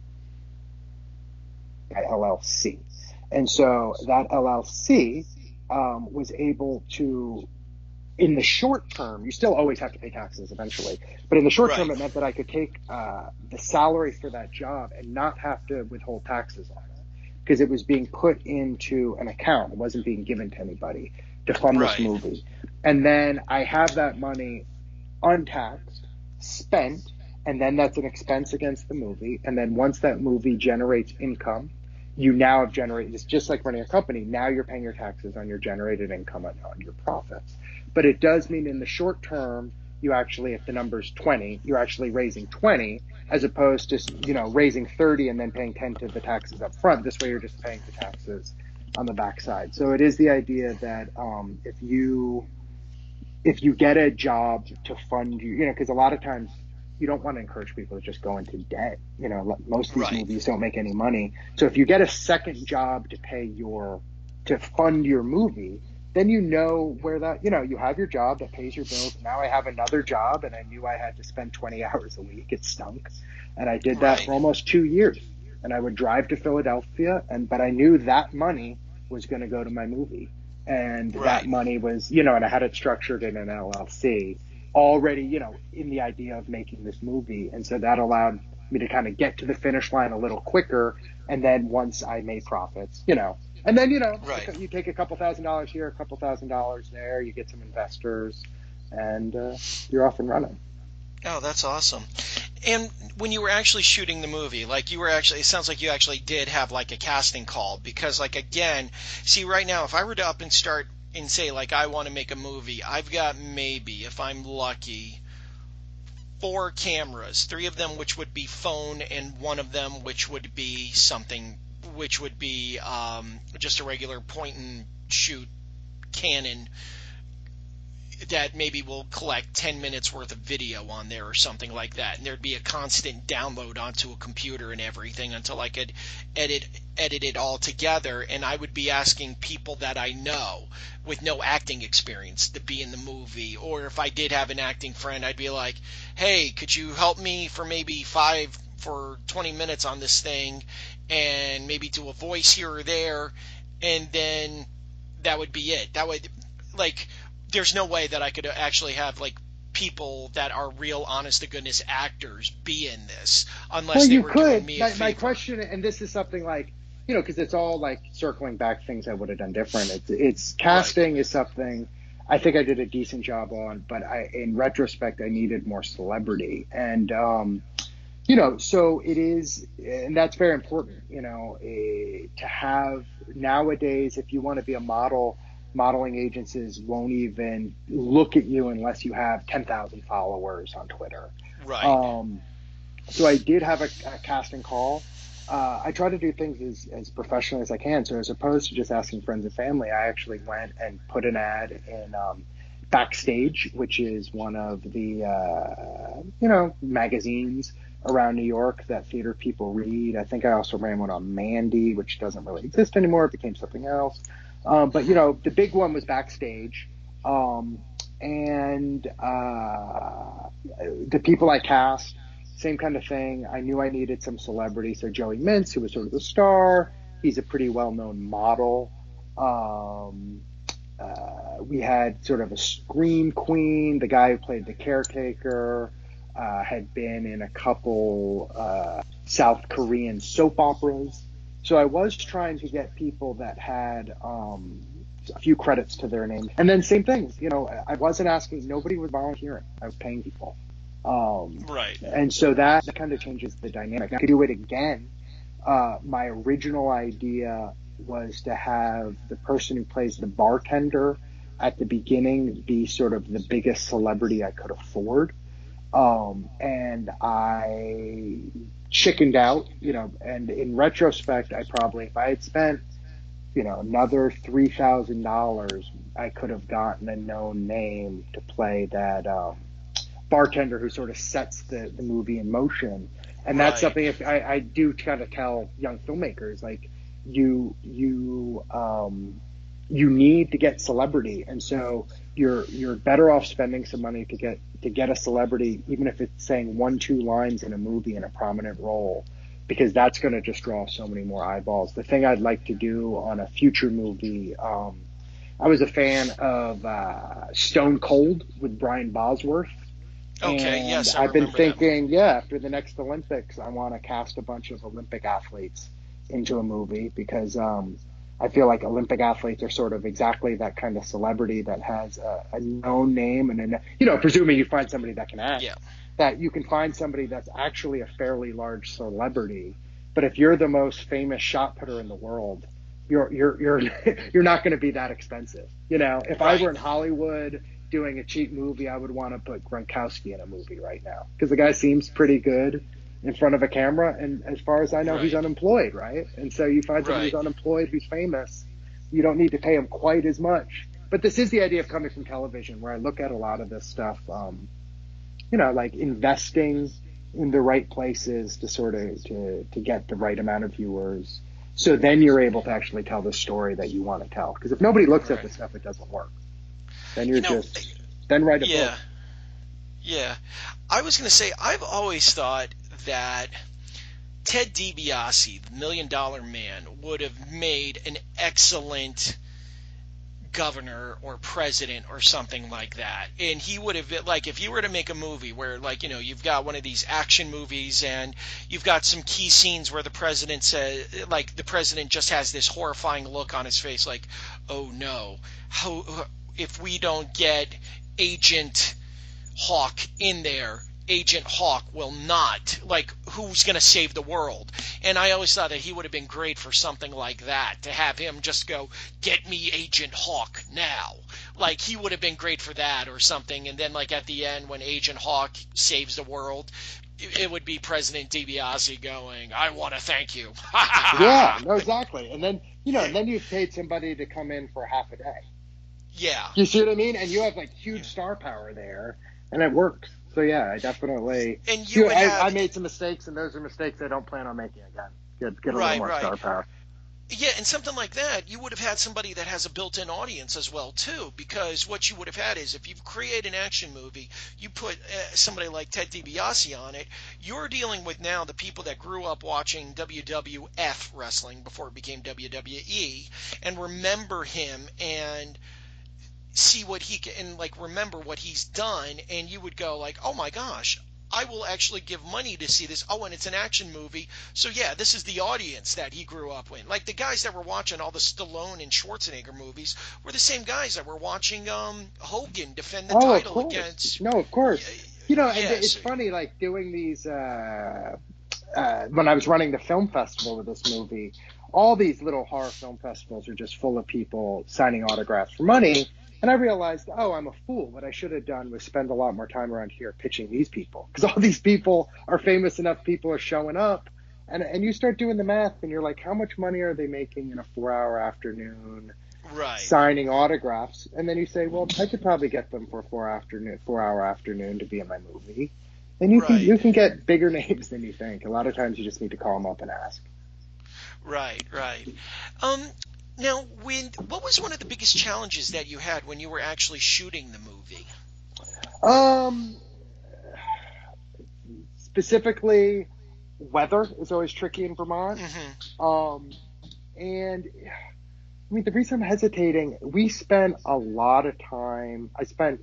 had L L C. And so that L L C um, was able to, in the short term, you still always have to pay taxes eventually, but in the short term, Right. it meant that I could take uh, the salary for that job and not have to withhold taxes on it because it was being put into an account. It wasn't being given to anybody to fund Right. this movie. And then I have that money untaxed, spent, and then that's an expense against the movie. And then once that movie generates income, you now have generated, it's just like running a company. Now you're paying your taxes on your generated income and on your profits. But it does mean in the short term, you actually, if the number's twenty, you're actually raising twenty as opposed to, you know, raising thirty and then paying ten to the taxes up front. This way you're just paying the taxes on the backside. So it is the idea that um, if you if you get a job to fund you, you know, because a lot of times you don't want to encourage people to just go into debt. You know, most of these Right. movies don't make any money. So if you get a second job to pay your, to fund your movie, then you know where that, you know, you have your job that pays your bills. Now I have another job and I knew I had to spend twenty hours a week. It stunk. And I did that Right. for almost two years. And I would drive to Philadelphia, and but I knew that money was going to go to my movie. And Right. that money was, you know, and I had it structured in an L L C already, you know, in the idea of making this movie. And so that allowed me to kind of get to the finish line a little quicker. And then once I made profits, you know, and then, you know, Right. you take a couple thousand dollars here, a couple thousand dollars there, you get some investors, and uh, you're off and running. Oh, that's awesome. And when you were actually shooting the movie, like you were actually, it sounds like you actually did have like a casting call because like, again, see right now, if I were to up and start and say like, I want to make a movie, I've got maybe, if I'm lucky, four cameras, three of them which would be phone and one of them which would be something, which would be um, just a regular point and shoot Canon that maybe will collect ten minutes worth of video on there or something like that, and there'd be a constant download onto a computer and everything until I could edit edit it all together. And I would be asking people that I know with no acting experience to be in the movie, or if I did have an acting friend, I'd be like, hey, could you help me for maybe five for twenty minutes on this thing, and maybe do a voice here or there, and then that would be it. That would, like, there's no way that I could actually have, like, people that are real, honest to goodness actors be in this unless well, they you were could. doing me a my, favor. my question, and this is something like, you know, because it's all like circling back things I would have done different. It's, it's casting right. is something I think I did a decent job on, but I, in retrospect, I needed more celebrity. And, um, you know, so it is, and that's very important, you know, eh, to have nowadays, if you want to be a model, modeling agencies won't even look at you unless you have ten thousand followers on Twitter. Right. Um, so I did have a, a casting call. Uh, I try to do things as, as professionally as I can. So as opposed to just asking friends and family, I actually went and put an ad in um, Backstage, which is one of the, uh, you know, magazines around New York that theater people read. I think I also ran one on Mandy, which doesn't really exist anymore. It became something else. Um, but, you know, the big one was Backstage. Um, and uh, the people I cast, same kind of thing. I knew I needed some celebrity. So Joey Mintz, who was sort of the star, he's a pretty well-known model. Um, uh, we had sort of a scream queen. The guy who played the caretaker uh, had been in a couple uh, South Korean soap operas. So I was trying to get people that had um, a few credits to their name. And then same thing, you know, I wasn't asking, nobody was volunteering. I was paying people. Um, right. And so that, that kind of changes the dynamic. I could do it again. Uh, my original idea was to have the person who plays the bartender at the beginning be sort of the biggest celebrity I could afford. Um, and I chickened out, you know, and in retrospect, I probably, if I had spent, you know, another three thousand dollars, I could have gotten a known name to play that, um, bartender who sort of sets the, the movie in motion. And that's Right. something if I, I do kind of tell young filmmakers, like you, you, um, you need to get celebrity. And so you're, you're better off spending some money to get, to get a celebrity, even if it's saying one, two lines in a movie in a prominent role, because that's going to just draw so many more eyeballs. The thing I'd like to do on a future movie, um, I was a fan of, uh, Stone Cold with Brian Bosworth. Okay, And yes, I I've been remember that thinking, yeah, after the next Olympics, I want to cast a bunch of Olympic athletes into a movie because um, I feel like Olympic athletes are sort of exactly that kind of celebrity that has a, a known name and, a, you know, presuming you find somebody that can act, Yeah. that you can find somebody that's actually a fairly large celebrity. But if you're the most famous shot putter in the world, you're you're you're you're not going to be that expensive. You know, if Right. I were in Hollywood doing a cheap movie, I would want to put Gronkowski in a movie right now because the guy seems pretty good in front of a camera, and as far as I know, Right. he's unemployed, right? And so you find somebody Right. who's unemployed, who's famous, you don't need to pay him quite as much. But this is the idea of coming from television, where I look at a lot of this stuff, um, you know, like investing in the right places to sort of to to get the right amount of viewers. So then you're able to actually tell the story that you want to tell. Because if nobody looks Right. at the stuff, it doesn't work. Then you're You know, just then write a Yeah. book. Yeah. I was going to say, I've always thought that Ted DiBiase, the Million Dollar Man, would have made an excellent governor or president or something like that. And he would have, like, if you were to make a movie where, like, you know, you've got one of these action movies and you've got some key scenes where the president says, like, the president just has this horrifying look on his face, like, oh no, how, if we don't get Agent Hawk in there, Agent Hawk will not, like, who's going to save the world? And I always thought that he would have been great for something like that, to have him just go, get me Agent Hawk now. Like, he would have been great for that or something. And then, like, at the end, when Agent Hawk saves the world, it, it would be President DiBiase going, I want to thank you. Yeah, no, exactly. And then, you know, and then you've paid somebody to come in for half a day. Yeah. You see what I mean? And you have like huge star power there, and it works. So yeah, I definitely. And you Dude, would I, have I made some mistakes, and those are mistakes I don't plan on making again. Get get a right, little more right. star power. Yeah, and something like that, you would have had somebody that has a built-in audience as well too, because what you would have had is if you create an action movie, you put uh, somebody like Ted DiBiase on it, you're dealing with now the people that grew up watching W W F wrestling before it became W W E and remember him and see what he can, and like remember what he's done, and you would go like, oh my gosh, I will actually give money to see this. Oh, and it's an action movie. So, yeah, this is the audience that he grew up with. Like, the guys that were watching all the Stallone and Schwarzenegger movies were the same guys that were watching um, Hogan defend the Oh, of title course. against... No, of course. You know, and Yeah, it's so- funny, like, doing these, uh, uh, when I was running the film festival with this movie, all these little horror film festivals are just full of people signing autographs for money. And I realized, oh, I'm a fool. What I should have done was spend a lot more time around here pitching these people. Because all these people are famous enough, people are showing up. And and you start doing the math, and you're like, how much money are they making in a four-hour afternoon Right. signing autographs? And then you say, well, I could probably get them for a four afternoon, four-hour afternoon to be in my movie. And you can Right. you can get bigger names than you think. A lot of times you just need to call them up and ask. Right, right. Um, now, when what was one of the biggest challenges that you had when you were actually shooting the movie? Um, specifically, weather is always tricky in Vermont. Mm-hmm. Um, and I mean, the reason I'm hesitating, we spent a lot of time. I spent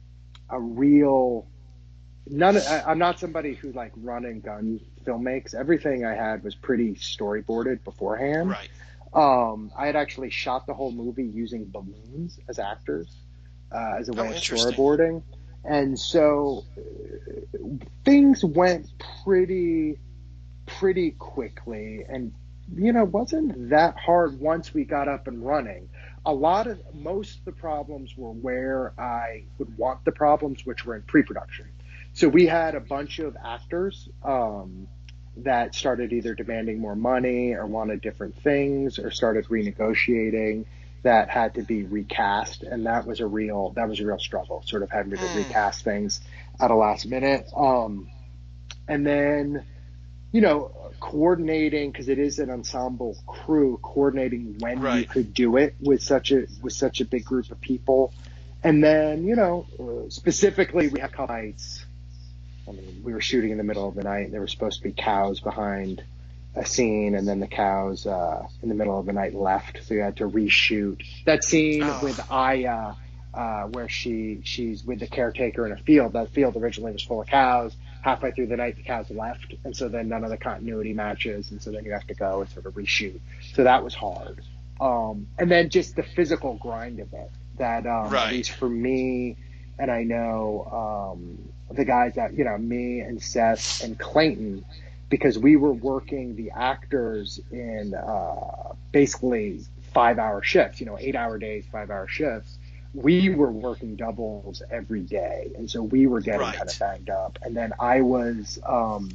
a real. None. I, I'm not somebody who like run and gun film makes. Everything I had was pretty storyboarded beforehand. Right. Um, I had actually shot the whole movie using balloons as actors, uh, as a way Oh, of interesting. storyboarding. And so uh, things went pretty, pretty quickly. And, you know, it wasn't that hard once we got up and running. A lot of, most of the problems were where I would want the problems, which were in pre-production. So we had a bunch of actors, um, that started either demanding more money or wanted different things or started renegotiating that had to be recast. And that was a real, that was a real struggle, sort of having to Mm. recast things at a last minute. Um, and then, you know, coordinating, because it is an ensemble crew, coordinating when you Right. could do it with such a, with such a big group of people. And then, you know, uh, specifically we had a couple nights. I mean, we were shooting in the middle of the night. There were supposed to be cows behind a scene, and then the cows uh, in the middle of the night left, so you had to reshoot that scene Oh. with Aya, uh, where she she's with the caretaker in a field. That field originally was full of cows. Halfway through the night, the cows left, and so then none of the continuity matches, and so then you have to go and sort of reshoot. So that was hard. Um, and then just the physical grind of it. That um, Right. at least for me, and I know. Um, the guys that, you know, me and Seth and Clayton, because we were working the actors in uh, basically five hour shifts, you know, eight hour days, five hour shifts. We were working doubles every day. And so we were getting Right. kind of banged up. And then I was, um,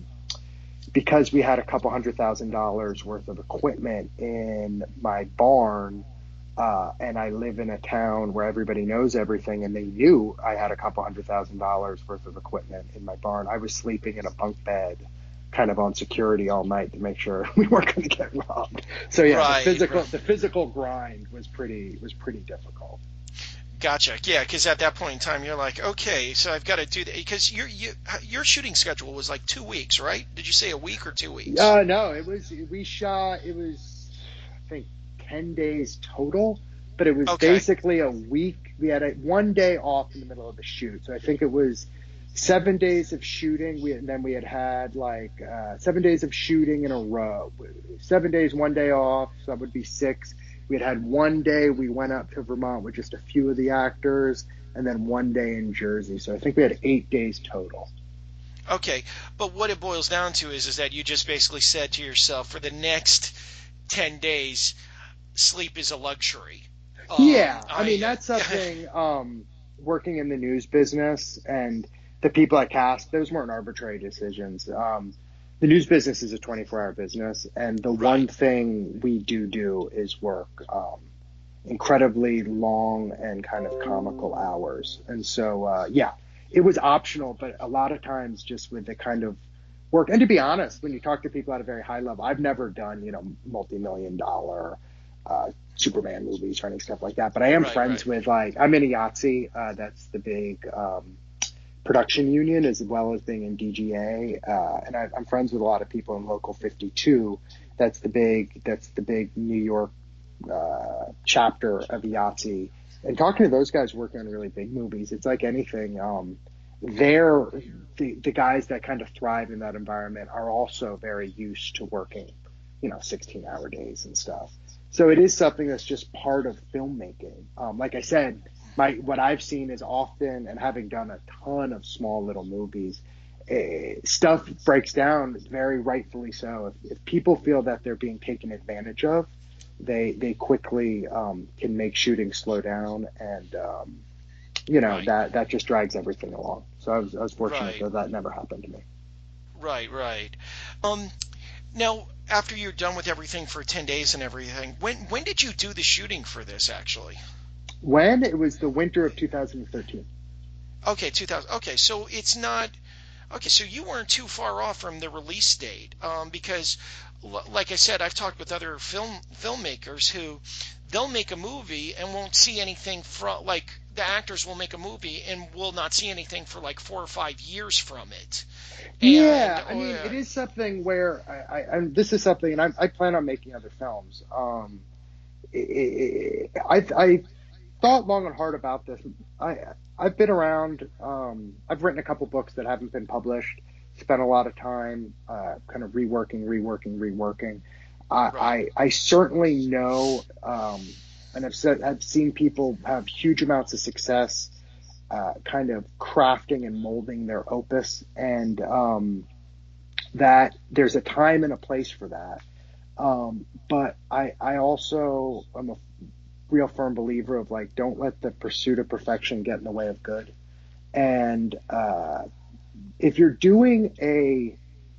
because we had a couple hundred thousand dollars worth of equipment in my barn, Uh, and I live in a town where everybody knows everything, and they knew I had a couple hundred thousand dollars worth of equipment in my barn. I was sleeping in a bunk bed, kind of on security all night to make sure we weren't going to get robbed. So yeah, Right, the physical right. the physical grind was pretty was pretty difficult. Gotcha. Yeah, because at that point in time, you're like, okay, so I've got to do that. Because your you, your shooting schedule was like two weeks, right? Did you say a week or two weeks? Uh, no, it was we shot it was I think ten days total, but it was Okay. basically a week. We had a, one day off in the middle of the shoot, so I think it was seven days of shooting. We and then we had had like uh, seven days of shooting in a row. Seven days, one day off, so that would be six. We had had one day we went up to Vermont with just a few of the actors, and then one day in Jersey. So I think we had eight days total. Okay, but what it boils down to is is that you just basically said to yourself, for the next ten days, sleep is a luxury. Um, Yeah, I mean I- that's something. Um, working in the news business and the people at cast, those weren't arbitrary decisions. Um, the news business is a twenty-four hour business, and the one Right. thing we do do is work. Um, incredibly long and kind of comical hours. And so, uh, yeah, it was optional, but a lot of times just with the kind of work. And to be honest, when you talk to people at a very high level, I've never done, you know, multi-million dollar uh, Superman movies or any stuff like that. But I am Right, friends right. with, like, I'm in I A T S E. Uh, that's the big um, production union, as well as being in D G A. Uh, and I, I'm friends with a lot of people in Local fifty-two. That's the big, that's the big New York uh, chapter of I A T S E. And talking to those guys working on really big movies, it's like anything. Um, they're the, the guys that kind of thrive in that environment are also very used to working, you know, sixteen hour days and stuff. So it is something that's just part of filmmaking. Um, like I said, my what I've seen is often, and having done a ton of small little movies, eh, stuff breaks down very rightfully so. If, if people feel that they're being taken advantage of, they they quickly um, can make shooting slow down, and um, you know Right. that that just drags everything along. So I was I was fortunate Right. that that never happened to me. Right, right. Um, now, after you're done with everything for ten days and everything, when when did you do the shooting for this actually? When it was the winter of two thousand thirteen. Okay, two thousand. Okay, so it's not. Okay, so you weren't too far off from the release date, um, because, l- like I said, I've talked with other film filmmakers who they'll make a movie and won't see anything from, like, the actors will make a movie and will not see anything for like four or five years from it. And Yeah, I oh, mean, yeah, it is something where I, I and this is something, and I, I plan on making other films. Um, I, I, I thought long and hard about this. I I've been around. Um, I've written a couple books that haven't been published. Spent a lot of time uh, kind of reworking, reworking, reworking. I right, I, I certainly know, um, and I've said I've seen people have huge amounts of success, uh, kind of crafting and molding their opus, and um, that there's a time and a place for that. Um, but I I also am a real firm believer of, like, don't let the pursuit of perfection get in the way of good. And uh, if you're doing a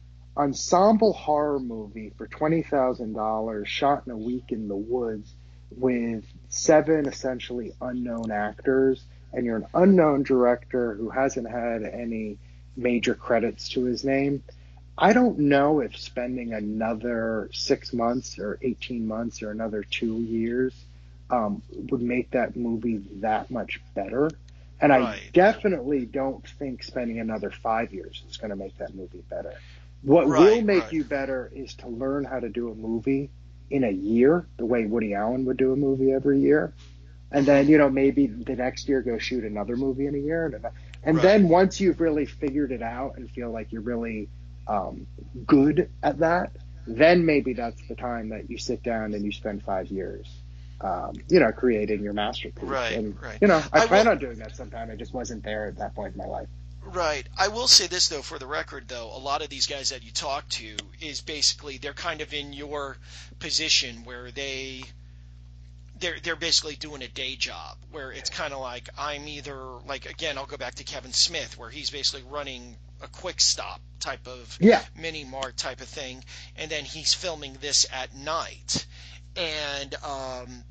ensemble horror movie for twenty thousand dollars shot in a week in the woods with seven essentially unknown actors, and you're an unknown director who hasn't had any major credits to his name, I don't know if spending another six months or eighteen months or another two years um, would make that movie that much better. And I right, definitely don't think spending another five years is going to make that movie better. What will right, make right, you better is to learn how to do a movie in a year, the way Woody Allen would do a movie every year. And hmm then, you know, maybe the next year go shoot another movie in a year. And, and right, then once you've really figured it out and feel like you're really um, good at that, then maybe that's the time that you sit down and you spend five years, um, you know, creating your masterpiece. right, And, right. you know, I I plan will. on doing that sometime. I just wasn't there at that point in my life. Right. I will say this though, for the record though, a lot of these guys that you talk to is basically they're kind of in your position where they they're they're basically doing a day job where it's kind of like I'm either like again I'll go back to Kevin Smith where he's basically running a quick stop type of Yeah. mini mart type of thing, and then he's filming this at night, and um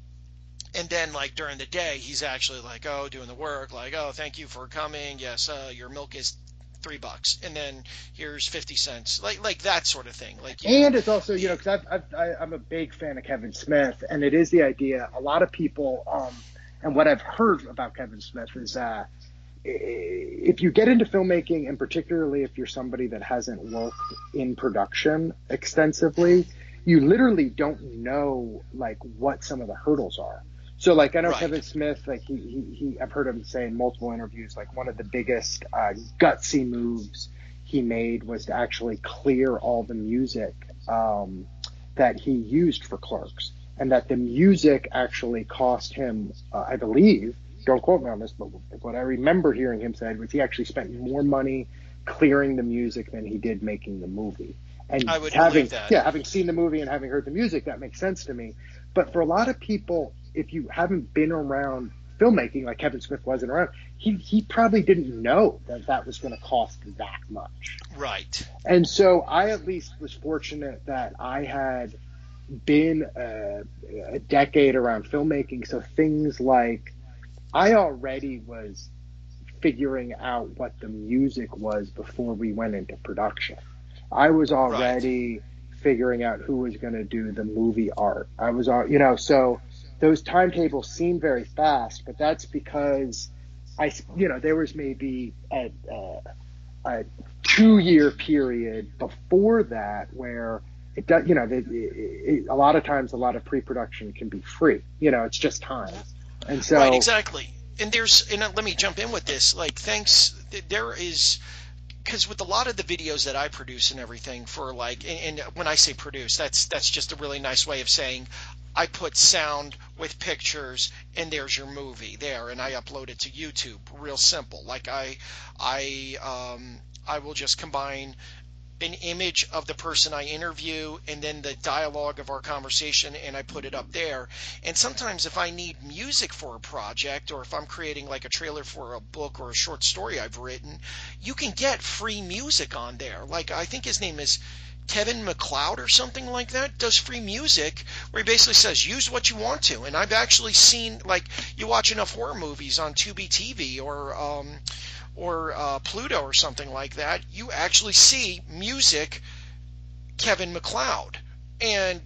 and then like during the day he's actually like, oh, doing the work, like, oh, thank you for coming, yes, uh, your milk is three bucks, and then here's fifty cents, like like that sort of thing, like you. And it's also, you know, because I've, I've, I, I'm a big fan of Kevin Smith, and it is the idea. A lot of people, um, and what I've heard about Kevin Smith is that if you get into filmmaking, and particularly if you're somebody that hasn't worked in production extensively, you literally don't know, like, what some of the hurdles are. So, like, I know Right, Kevin Smith, like, he, he, he I've heard him say in multiple interviews, like, one of the biggest uh, gutsy moves he made was to actually clear all the music um, that he used for Clerks, and that the music actually cost him, uh, I believe, don't quote me on this, but what I remember hearing him say was he actually spent more money clearing the music than he did making the movie. And I would having, believe that. yeah, having seen the movie and having heard the music, that makes sense to me. But for a lot of people, if you haven't been around filmmaking, like Kevin Smith wasn't around, he, he probably didn't know that that was going to cost that much. Right. And so I at least was fortunate that I had been a, a decade around filmmaking. So things like I already was figuring out what the music was before we went into production. I was already right. figuring out who was going to do the movie art. I was, you know, so those timetables seem very fast, but that's because I, you know, there was maybe a, a, a two-year period before that where it does, you know, it, it, a lot of times a lot of pre-production can be free. You know, it's just time. And so, right, exactly. And there's, and let me jump in with this. Like, thanks. There is, because with a lot of the videos that I produce and everything for like, and, and when I say produce, that's that's just a really nice way of saying I put sound with pictures and there's your movie there, and I upload it to YouTube. Real simple. Like I, I, um, I will just combine an image of the person I interview and then the dialogue of our conversation, and I put it up there. And sometimes if I need music for a project, or if I'm creating like a trailer for a book or a short story I've written, you can get free music on there. Like I think his name is Kevin MacLeod or something like that, does free music where he basically says use what you want to. And I've actually seen, like, you watch enough horror movies on Tubi T V or um or uh, Pluto or something like that, you actually see music Kevin MacLeod. And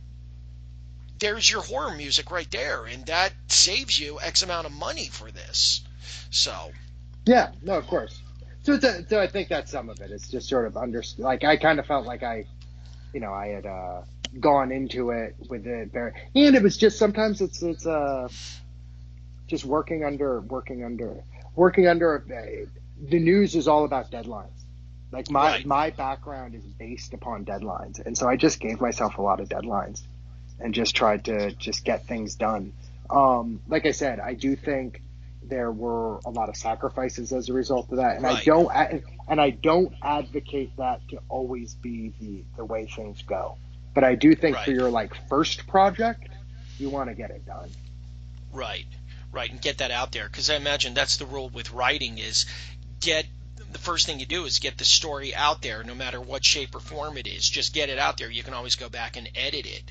there's your horror music right there, and that saves you X amount of money for this. So yeah, no, of course. So, it's a, so I think that's some of it. It's just sort of under, like I kind of felt like I, you know, I had uh, gone into it with it very, and it was just sometimes it's it's uh just working under working under working under a, the news is all about deadlines. Like my right. my background is based upon deadlines, and so I just gave myself a lot of deadlines and just tried to just get things done. Um, like I said, I do think there were a lot of sacrifices as a result of that, and right. I don't and I don't advocate that to always be the the way things go. But I do think right. for your like first project, you want to get it done. Right, right, and get that out there, because I imagine that's the rule with writing is get the first thing you do is get the story out there, no matter what shape or form it is. Just get it out there. You can always go back and edit it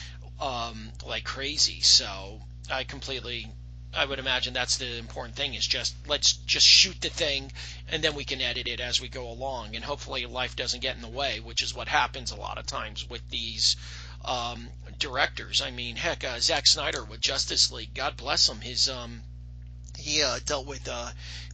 um, like crazy. So I completely, I would imagine that's the important thing is just let's just shoot the thing, and then we can edit it as we go along, and hopefully life doesn't get in the way, which is what happens a lot of times with these um, directors. I mean, heck, uh, Zack Snyder with Justice League, God bless him. His um, he uh, dealt with. Uh,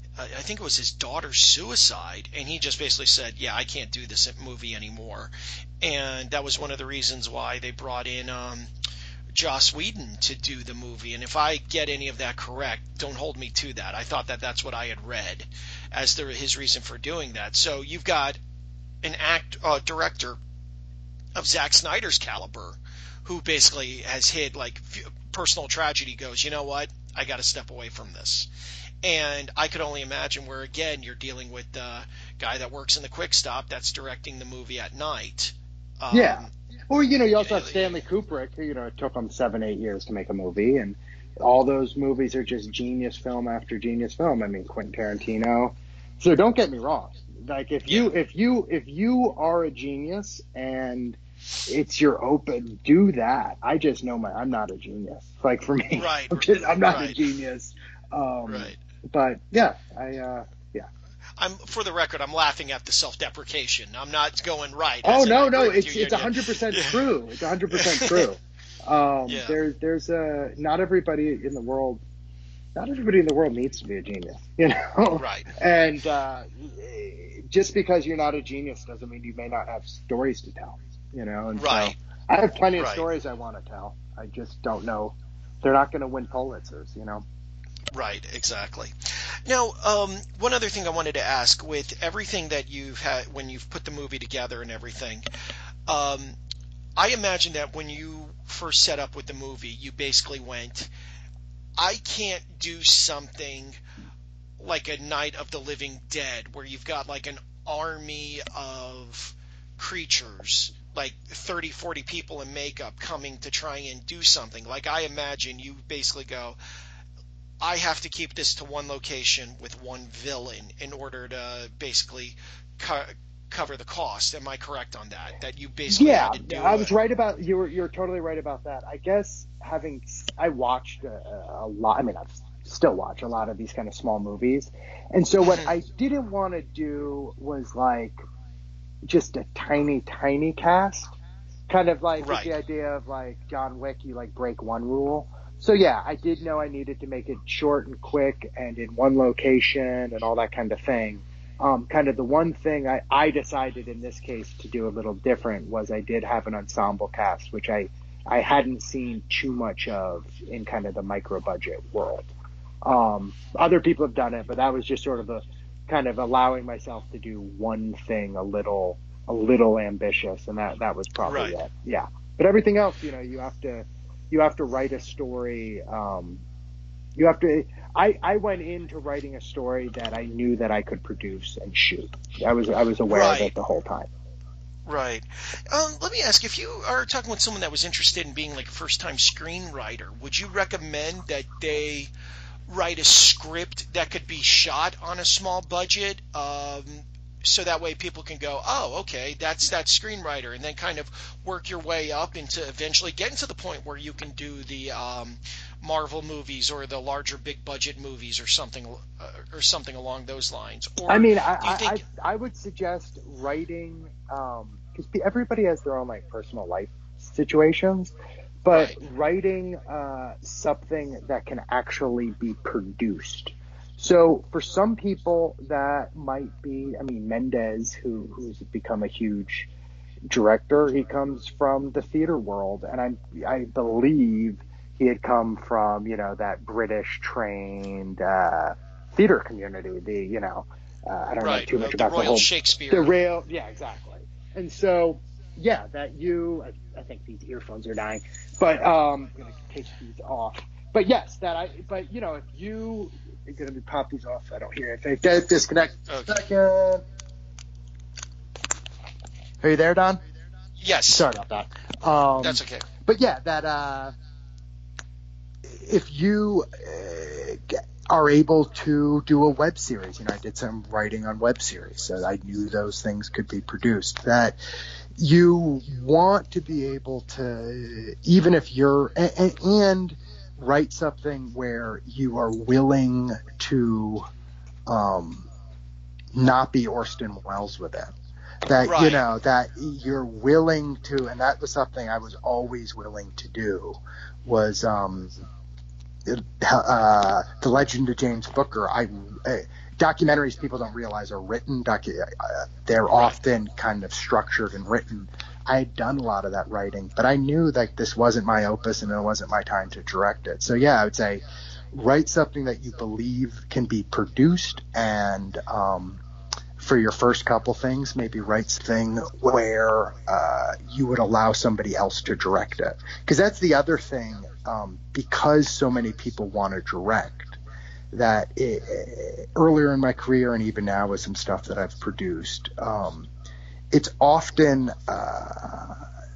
I think it was his daughter's suicide, and he just basically said, yeah, I can't do this movie anymore. And that was one of the reasons why they brought in um, Joss Whedon to do the movie. And if I get any of that correct, don't hold me to that. I thought that that's what I had read as the, his reason for doing that. So you've got an act uh, director of Zack Snyder's caliber who basically has hit, like, personal tragedy, goes, you know what, I got to step away from this. And I could only imagine where, again, you're dealing with the guy that works in the Quick Stop that's directing the movie at night. Um, yeah. Or, you know, you also have Stanley Kubrick, who, you know, it took him seven, eight years to make a movie. And all those movies are just genius film after genius film. I mean, Quentin Tarantino. So don't get me wrong. Like, if you, yeah. if you, if you are a genius and it's your open, do that. I just know my, I'm not a genius. Like, for me, right. I'm, just, I'm not right. a genius. Um, right. But yeah, I uh, yeah. I'm for the record. I'm laughing at the self-deprecation. I'm not going right. Oh no, I no, it's you. it's one hundred percent true. It's one hundred percent true. Um, yeah. There's there's a not everybody in the world. Not everybody in the world needs to be a genius, you know. Right. And uh, just because you're not a genius doesn't mean you may not have stories to tell, you know. And right. So I have plenty of right. stories I want to tell. I just don't know. They're not going to win Pulitzers, you know. Right, exactly. Now, um, one other thing I wanted to ask, with everything that you've had when you've put the movie together and everything, um, I imagine that when you first set up with the movie, you basically went, I can't do something like a Night of the Living Dead where you've got like an army of creatures, like thirty, forty people in makeup coming to try and do something. Like, I imagine you basically go, I have to keep this to one location with one villain in order to basically co- cover the cost. Am I correct on that? That you basically Yeah, had to do I was a- right about you. Were you're totally right about that. I guess having I watched a, a lot. I mean, I still watch a lot of these kind of small movies, and so what I didn't want to do was like just a tiny, tiny cast, kind of like with Right. the idea of like John Wick. You like break one rule. So yeah, I did know I needed to make it short and quick and in one location and all that kind of thing. Um, kind of the one thing I, I decided in this case to do a little different was I did have an ensemble cast, which I, I hadn't seen too much of in kind of the micro budget world. Um, other people have done it, but that was just sort of a kind of allowing myself to do one thing a little, a little ambitious. And that, that was probably Right. it. Yeah. But everything else, you know, you have to, you have to write a story. Um, you have to, I, I went into writing a story that I knew that I could produce and shoot. I was, I was aware of Right. it the whole time. Right. Um, let me ask, if you are talking with someone that was interested in being like a first-time screenwriter, would you recommend that they write a script that could be shot on a small budget, um, so that way people can go, oh, okay, that's that screenwriter, and then kind of work your way up into eventually getting to the point where you can do the um, Marvel movies or the larger big budget movies or something uh, or something along those lines? Or I mean, do I, you think? I, I would suggest writing, um, because everybody has their own like personal life situations, but Right. writing uh, something that can actually be produced. So for some people that might be, I mean, Mendez, who who's become a huge director, he comes from the theater world, and I I believe he had come from, you know, that British trained uh, theater community. The you know, uh, I don't Right, know too much the about Royal the whole Shakespeare. the real, yeah, exactly. And so yeah, that you, I, I think these earphones are dying, but um, I'm gonna take these off. But yes, that I, but you know, if you, I'm gonna be pop these off. I don't hear anything. Dis- Disconnect. Okay. Second. Are you there, Don? Yes. Sorry about that. Um, That's okay. But yeah, that uh, if you uh, get, are able to do a web series, you know, I did some writing on web series, so I knew those things could be produced. That you want to be able to, even if you're, and, and write something where you are willing to um, not be Orson Welles with it. That, you Right. know, that you're willing to, and that was something I was always willing to do, was um, uh, The Legend of James Booker. I uh, documentaries people don't realize are written. Docu- uh, they're Right. often kind of structured and written. I had done a lot of that writing, but I knew that this wasn't my opus and it wasn't my time to direct it. So yeah, I would say write something that you believe can be produced, and um, for your first couple things, maybe write something where uh, you would allow somebody else to direct it. Because that's the other thing, um, because so many people want to direct, that it, earlier in my career and even now with some stuff that I've produced, um, it's often uh,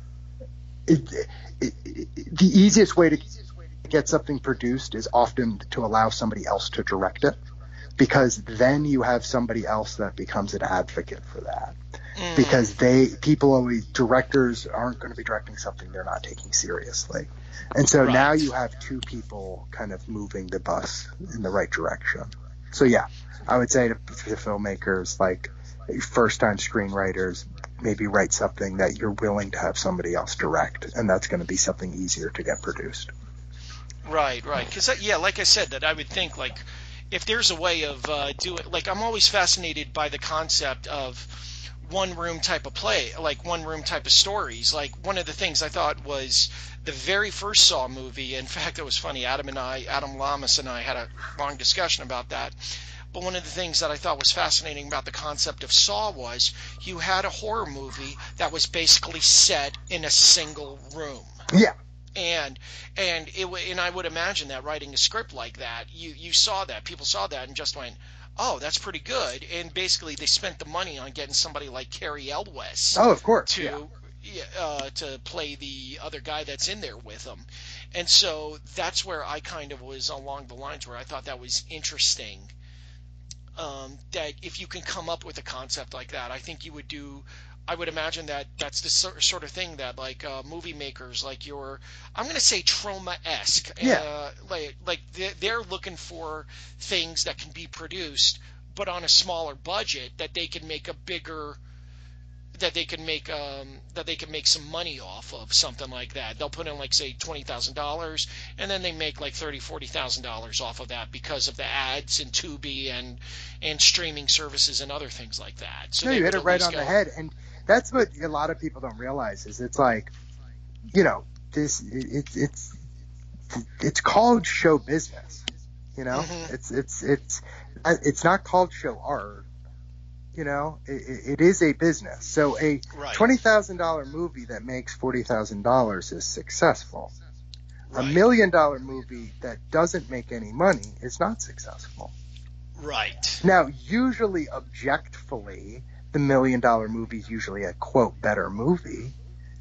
it, it, it, the easiest way to get something produced is often to allow somebody else to direct it, because then you have somebody else that becomes an advocate for that. Mm. Because they people always directors aren't going to be directing something they're not taking seriously, and so Right. now you have two people kind of moving the bus in the right direction. So yeah, I would say to, to filmmakers, like first time screenwriters, maybe write something that you're willing to have somebody else direct, and that's going to be something easier to get produced. Right, right. Because yeah, like I said, that I would think like if there's a way of uh, doing, like I'm always fascinated by the concept of one room type of play, like one room type of stories. Like one of the things I thought was the very first Saw movie. In fact, it was funny. Adam and I, Adam Lamas and I had a long discussion about that. But one of the things that I thought was fascinating about the concept of Saw was you had a horror movie that was basically set in a single room. Yeah. And and it w- and I would imagine that writing a script like that, you you saw that, people saw that and just went, oh, that's pretty good. And basically they spent the money on getting somebody like Carrie Elwes Oh, of course. to Yeah. yeah, uh, to play the other guy that's in there with them. And so that's where I kind of was along the lines where I thought that was interesting. Um, that if you can come up with a concept like that, I think you would do. I would imagine that that's the sor- sort of thing that like uh, movie makers like your, I'm going to say Troma-esque, Yeah. uh, like like they're, they're looking for things that can be produced, but on a smaller budget that they can make a bigger, that they can make um, that they can make some money off of something like that. They'll put in like say twenty thousand dollars, and then they make like thirty, forty thousand dollars off of that because of the ads and Tubi and and streaming services and other things like that. So No, they you would hit it at right least on go, the head, and that's what a lot of people don't realize is it's like, you know, this it, it's it's called show business, you know. Mhm. It's it's it's it's not called show art. You know, it, it is a business. So a Right. twenty thousand dollar movie that makes forty thousand dollars is successful. A Right. million dollar movie that doesn't make any money is not successful. Right. Now, usually, objectively, the million dollar movie is usually a quote better movie.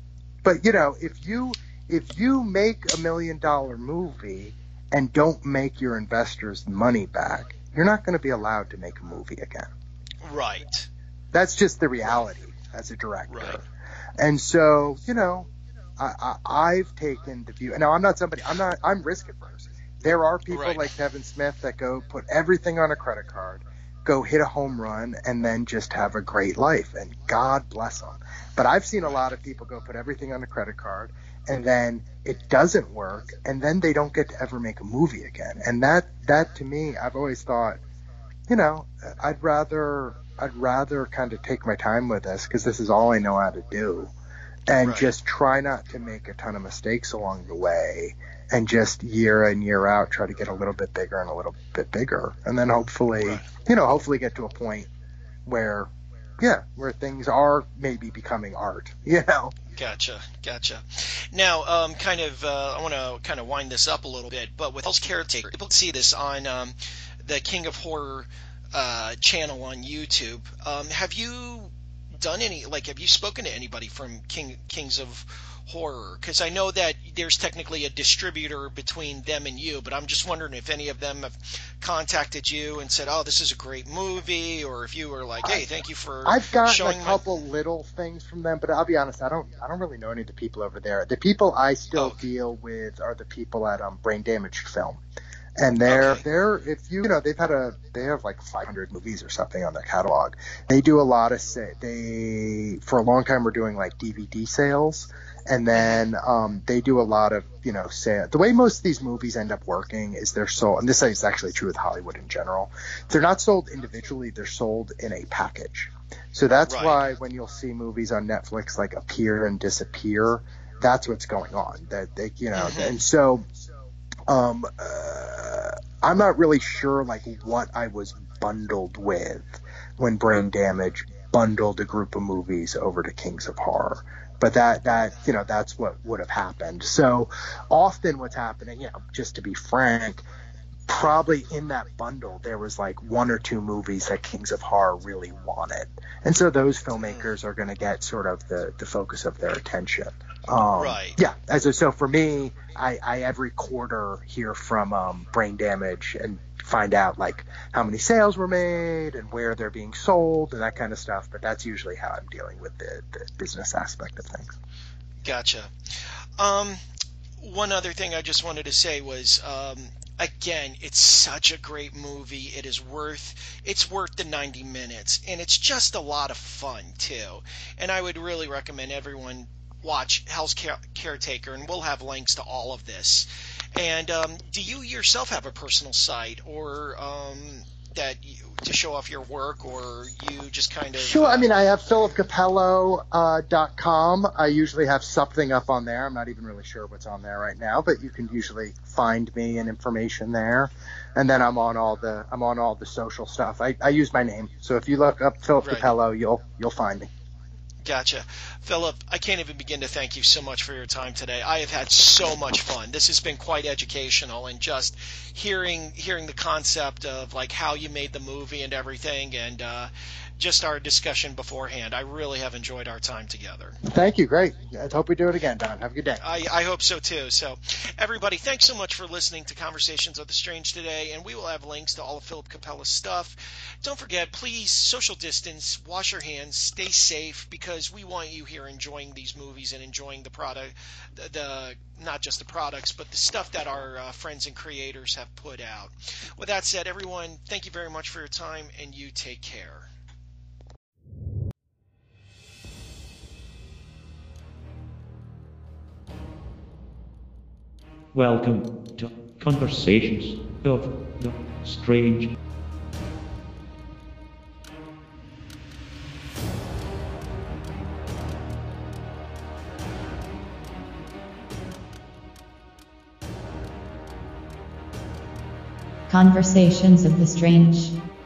But you know, if you if you make a million dollar movie and don't make your investors money back, you're not going to be allowed to make a movie again. Right. That's just the reality as a director. Right. And so, you know, I, I, I've taken the view. Now, I'm not somebody. I'm not. I'm risk averse. There are people Right. like Kevin Smith that go put everything on a credit card, go hit a home run, and then just have a great life. And God bless them. But I've seen a lot of people go put everything on a credit card, and then it doesn't work, and then they don't get to ever make a movie again. And that that to me, I've always thought, you know, I'd rather I'd rather kind of take my time with this because this is all I know how to do, and Right. just try not to make a ton of mistakes along the way, and just year in year out try to get a little bit bigger and a little bit bigger, and then hopefully, Right. you know, hopefully get to a point where, yeah, where things are maybe becoming art, you know. Gotcha, gotcha. Now, um, kind of, uh, I want to kind of wind this up a little bit, but with Hell's Caretaker, people can see this on um, the King of Horror uh, channel on YouTube. Um, have you done any, like, have you spoken to anybody from King Kings of Horror? Because I know that there's technically a distributor between them and you, but I'm just wondering if any of them have contacted you and said, "Oh, this is a great movie," or if you were like, "Hey, thank you for I've gotten showing a my-" couple little things from them, but I'll be honest, I don't I don't really know any of the people over there. The people I still Oh. deal with are the people at um, Brain Damaged Film. And they're Okay. they're if you you know they've had a they have like five hundred movies or something on their catalog. They do a lot of sa- they for a long time were doing like D V D sales, and then um, they do a lot of you know sale. The way most of these movies end up working is they're sold, and this is actually true with Hollywood in general. They're not sold individually; they're sold in a package. So that's Right. why when you'll see movies on Netflix like appear and disappear, that's what's going on. That they you know Mhm. and so. Um, uh, I'm not really sure like what I was bundled with when Brain Damage bundled a group of movies over to Kings of Horror, but that that you know that's what would have happened. So often what's happening, you know, just to be frank, probably in that bundle there was like one or two movies that Kings of Horror really wanted, and so those filmmakers are going to get sort of the the focus of their attention. Um, Right. Yeah. As a, so for me, I, I every quarter hear from um, Brain Damage and find out like how many sales were made and where they're being sold and that kind of stuff. But that's usually how I'm dealing with the, the business aspect of things. Gotcha. Um, one other thing I just wanted to say was, um, again, it's such a great movie. It is worth it's worth the ninety minutes, and it's just a lot of fun too. And I would really recommend everyone watch Hell's Care- Caretaker, and we'll have links to all of this. And um, do you yourself have a personal site, or um, that you, to show off your work, or you just kind of? Sure. uh, I mean, I have philip capello dot com. I usually have something up on there. I'm not even really sure what's on there right now, but you can usually find me and information there. And then I'm on all the I'm on all the social stuff. I, I use my name, so if you look up Philip Right. Capello, you'll you'll find me. Gotcha. Philip, I can't even begin to thank you so much for your time today. I have had so much fun. This has been quite educational, and just hearing hearing the concept of like how you made the movie and everything, and uh, just our discussion beforehand. I really have enjoyed our time together. Thank you. Great. I hope we do it again, Don. Have a good day. I, I hope so too. So, everybody, thanks so much for listening to Conversations of the Strange today, and we will have links to all of Philip Capella's stuff. Don't forget, please social distance, wash your hands, stay safe, because we want you here enjoying these movies and enjoying the product, the, the not just the products, but the stuff that our uh, friends and creators have put out. With that said, everyone, thank you very much for your time, and you take care. Welcome to Conversations of the Strange. Conversations of the Strange.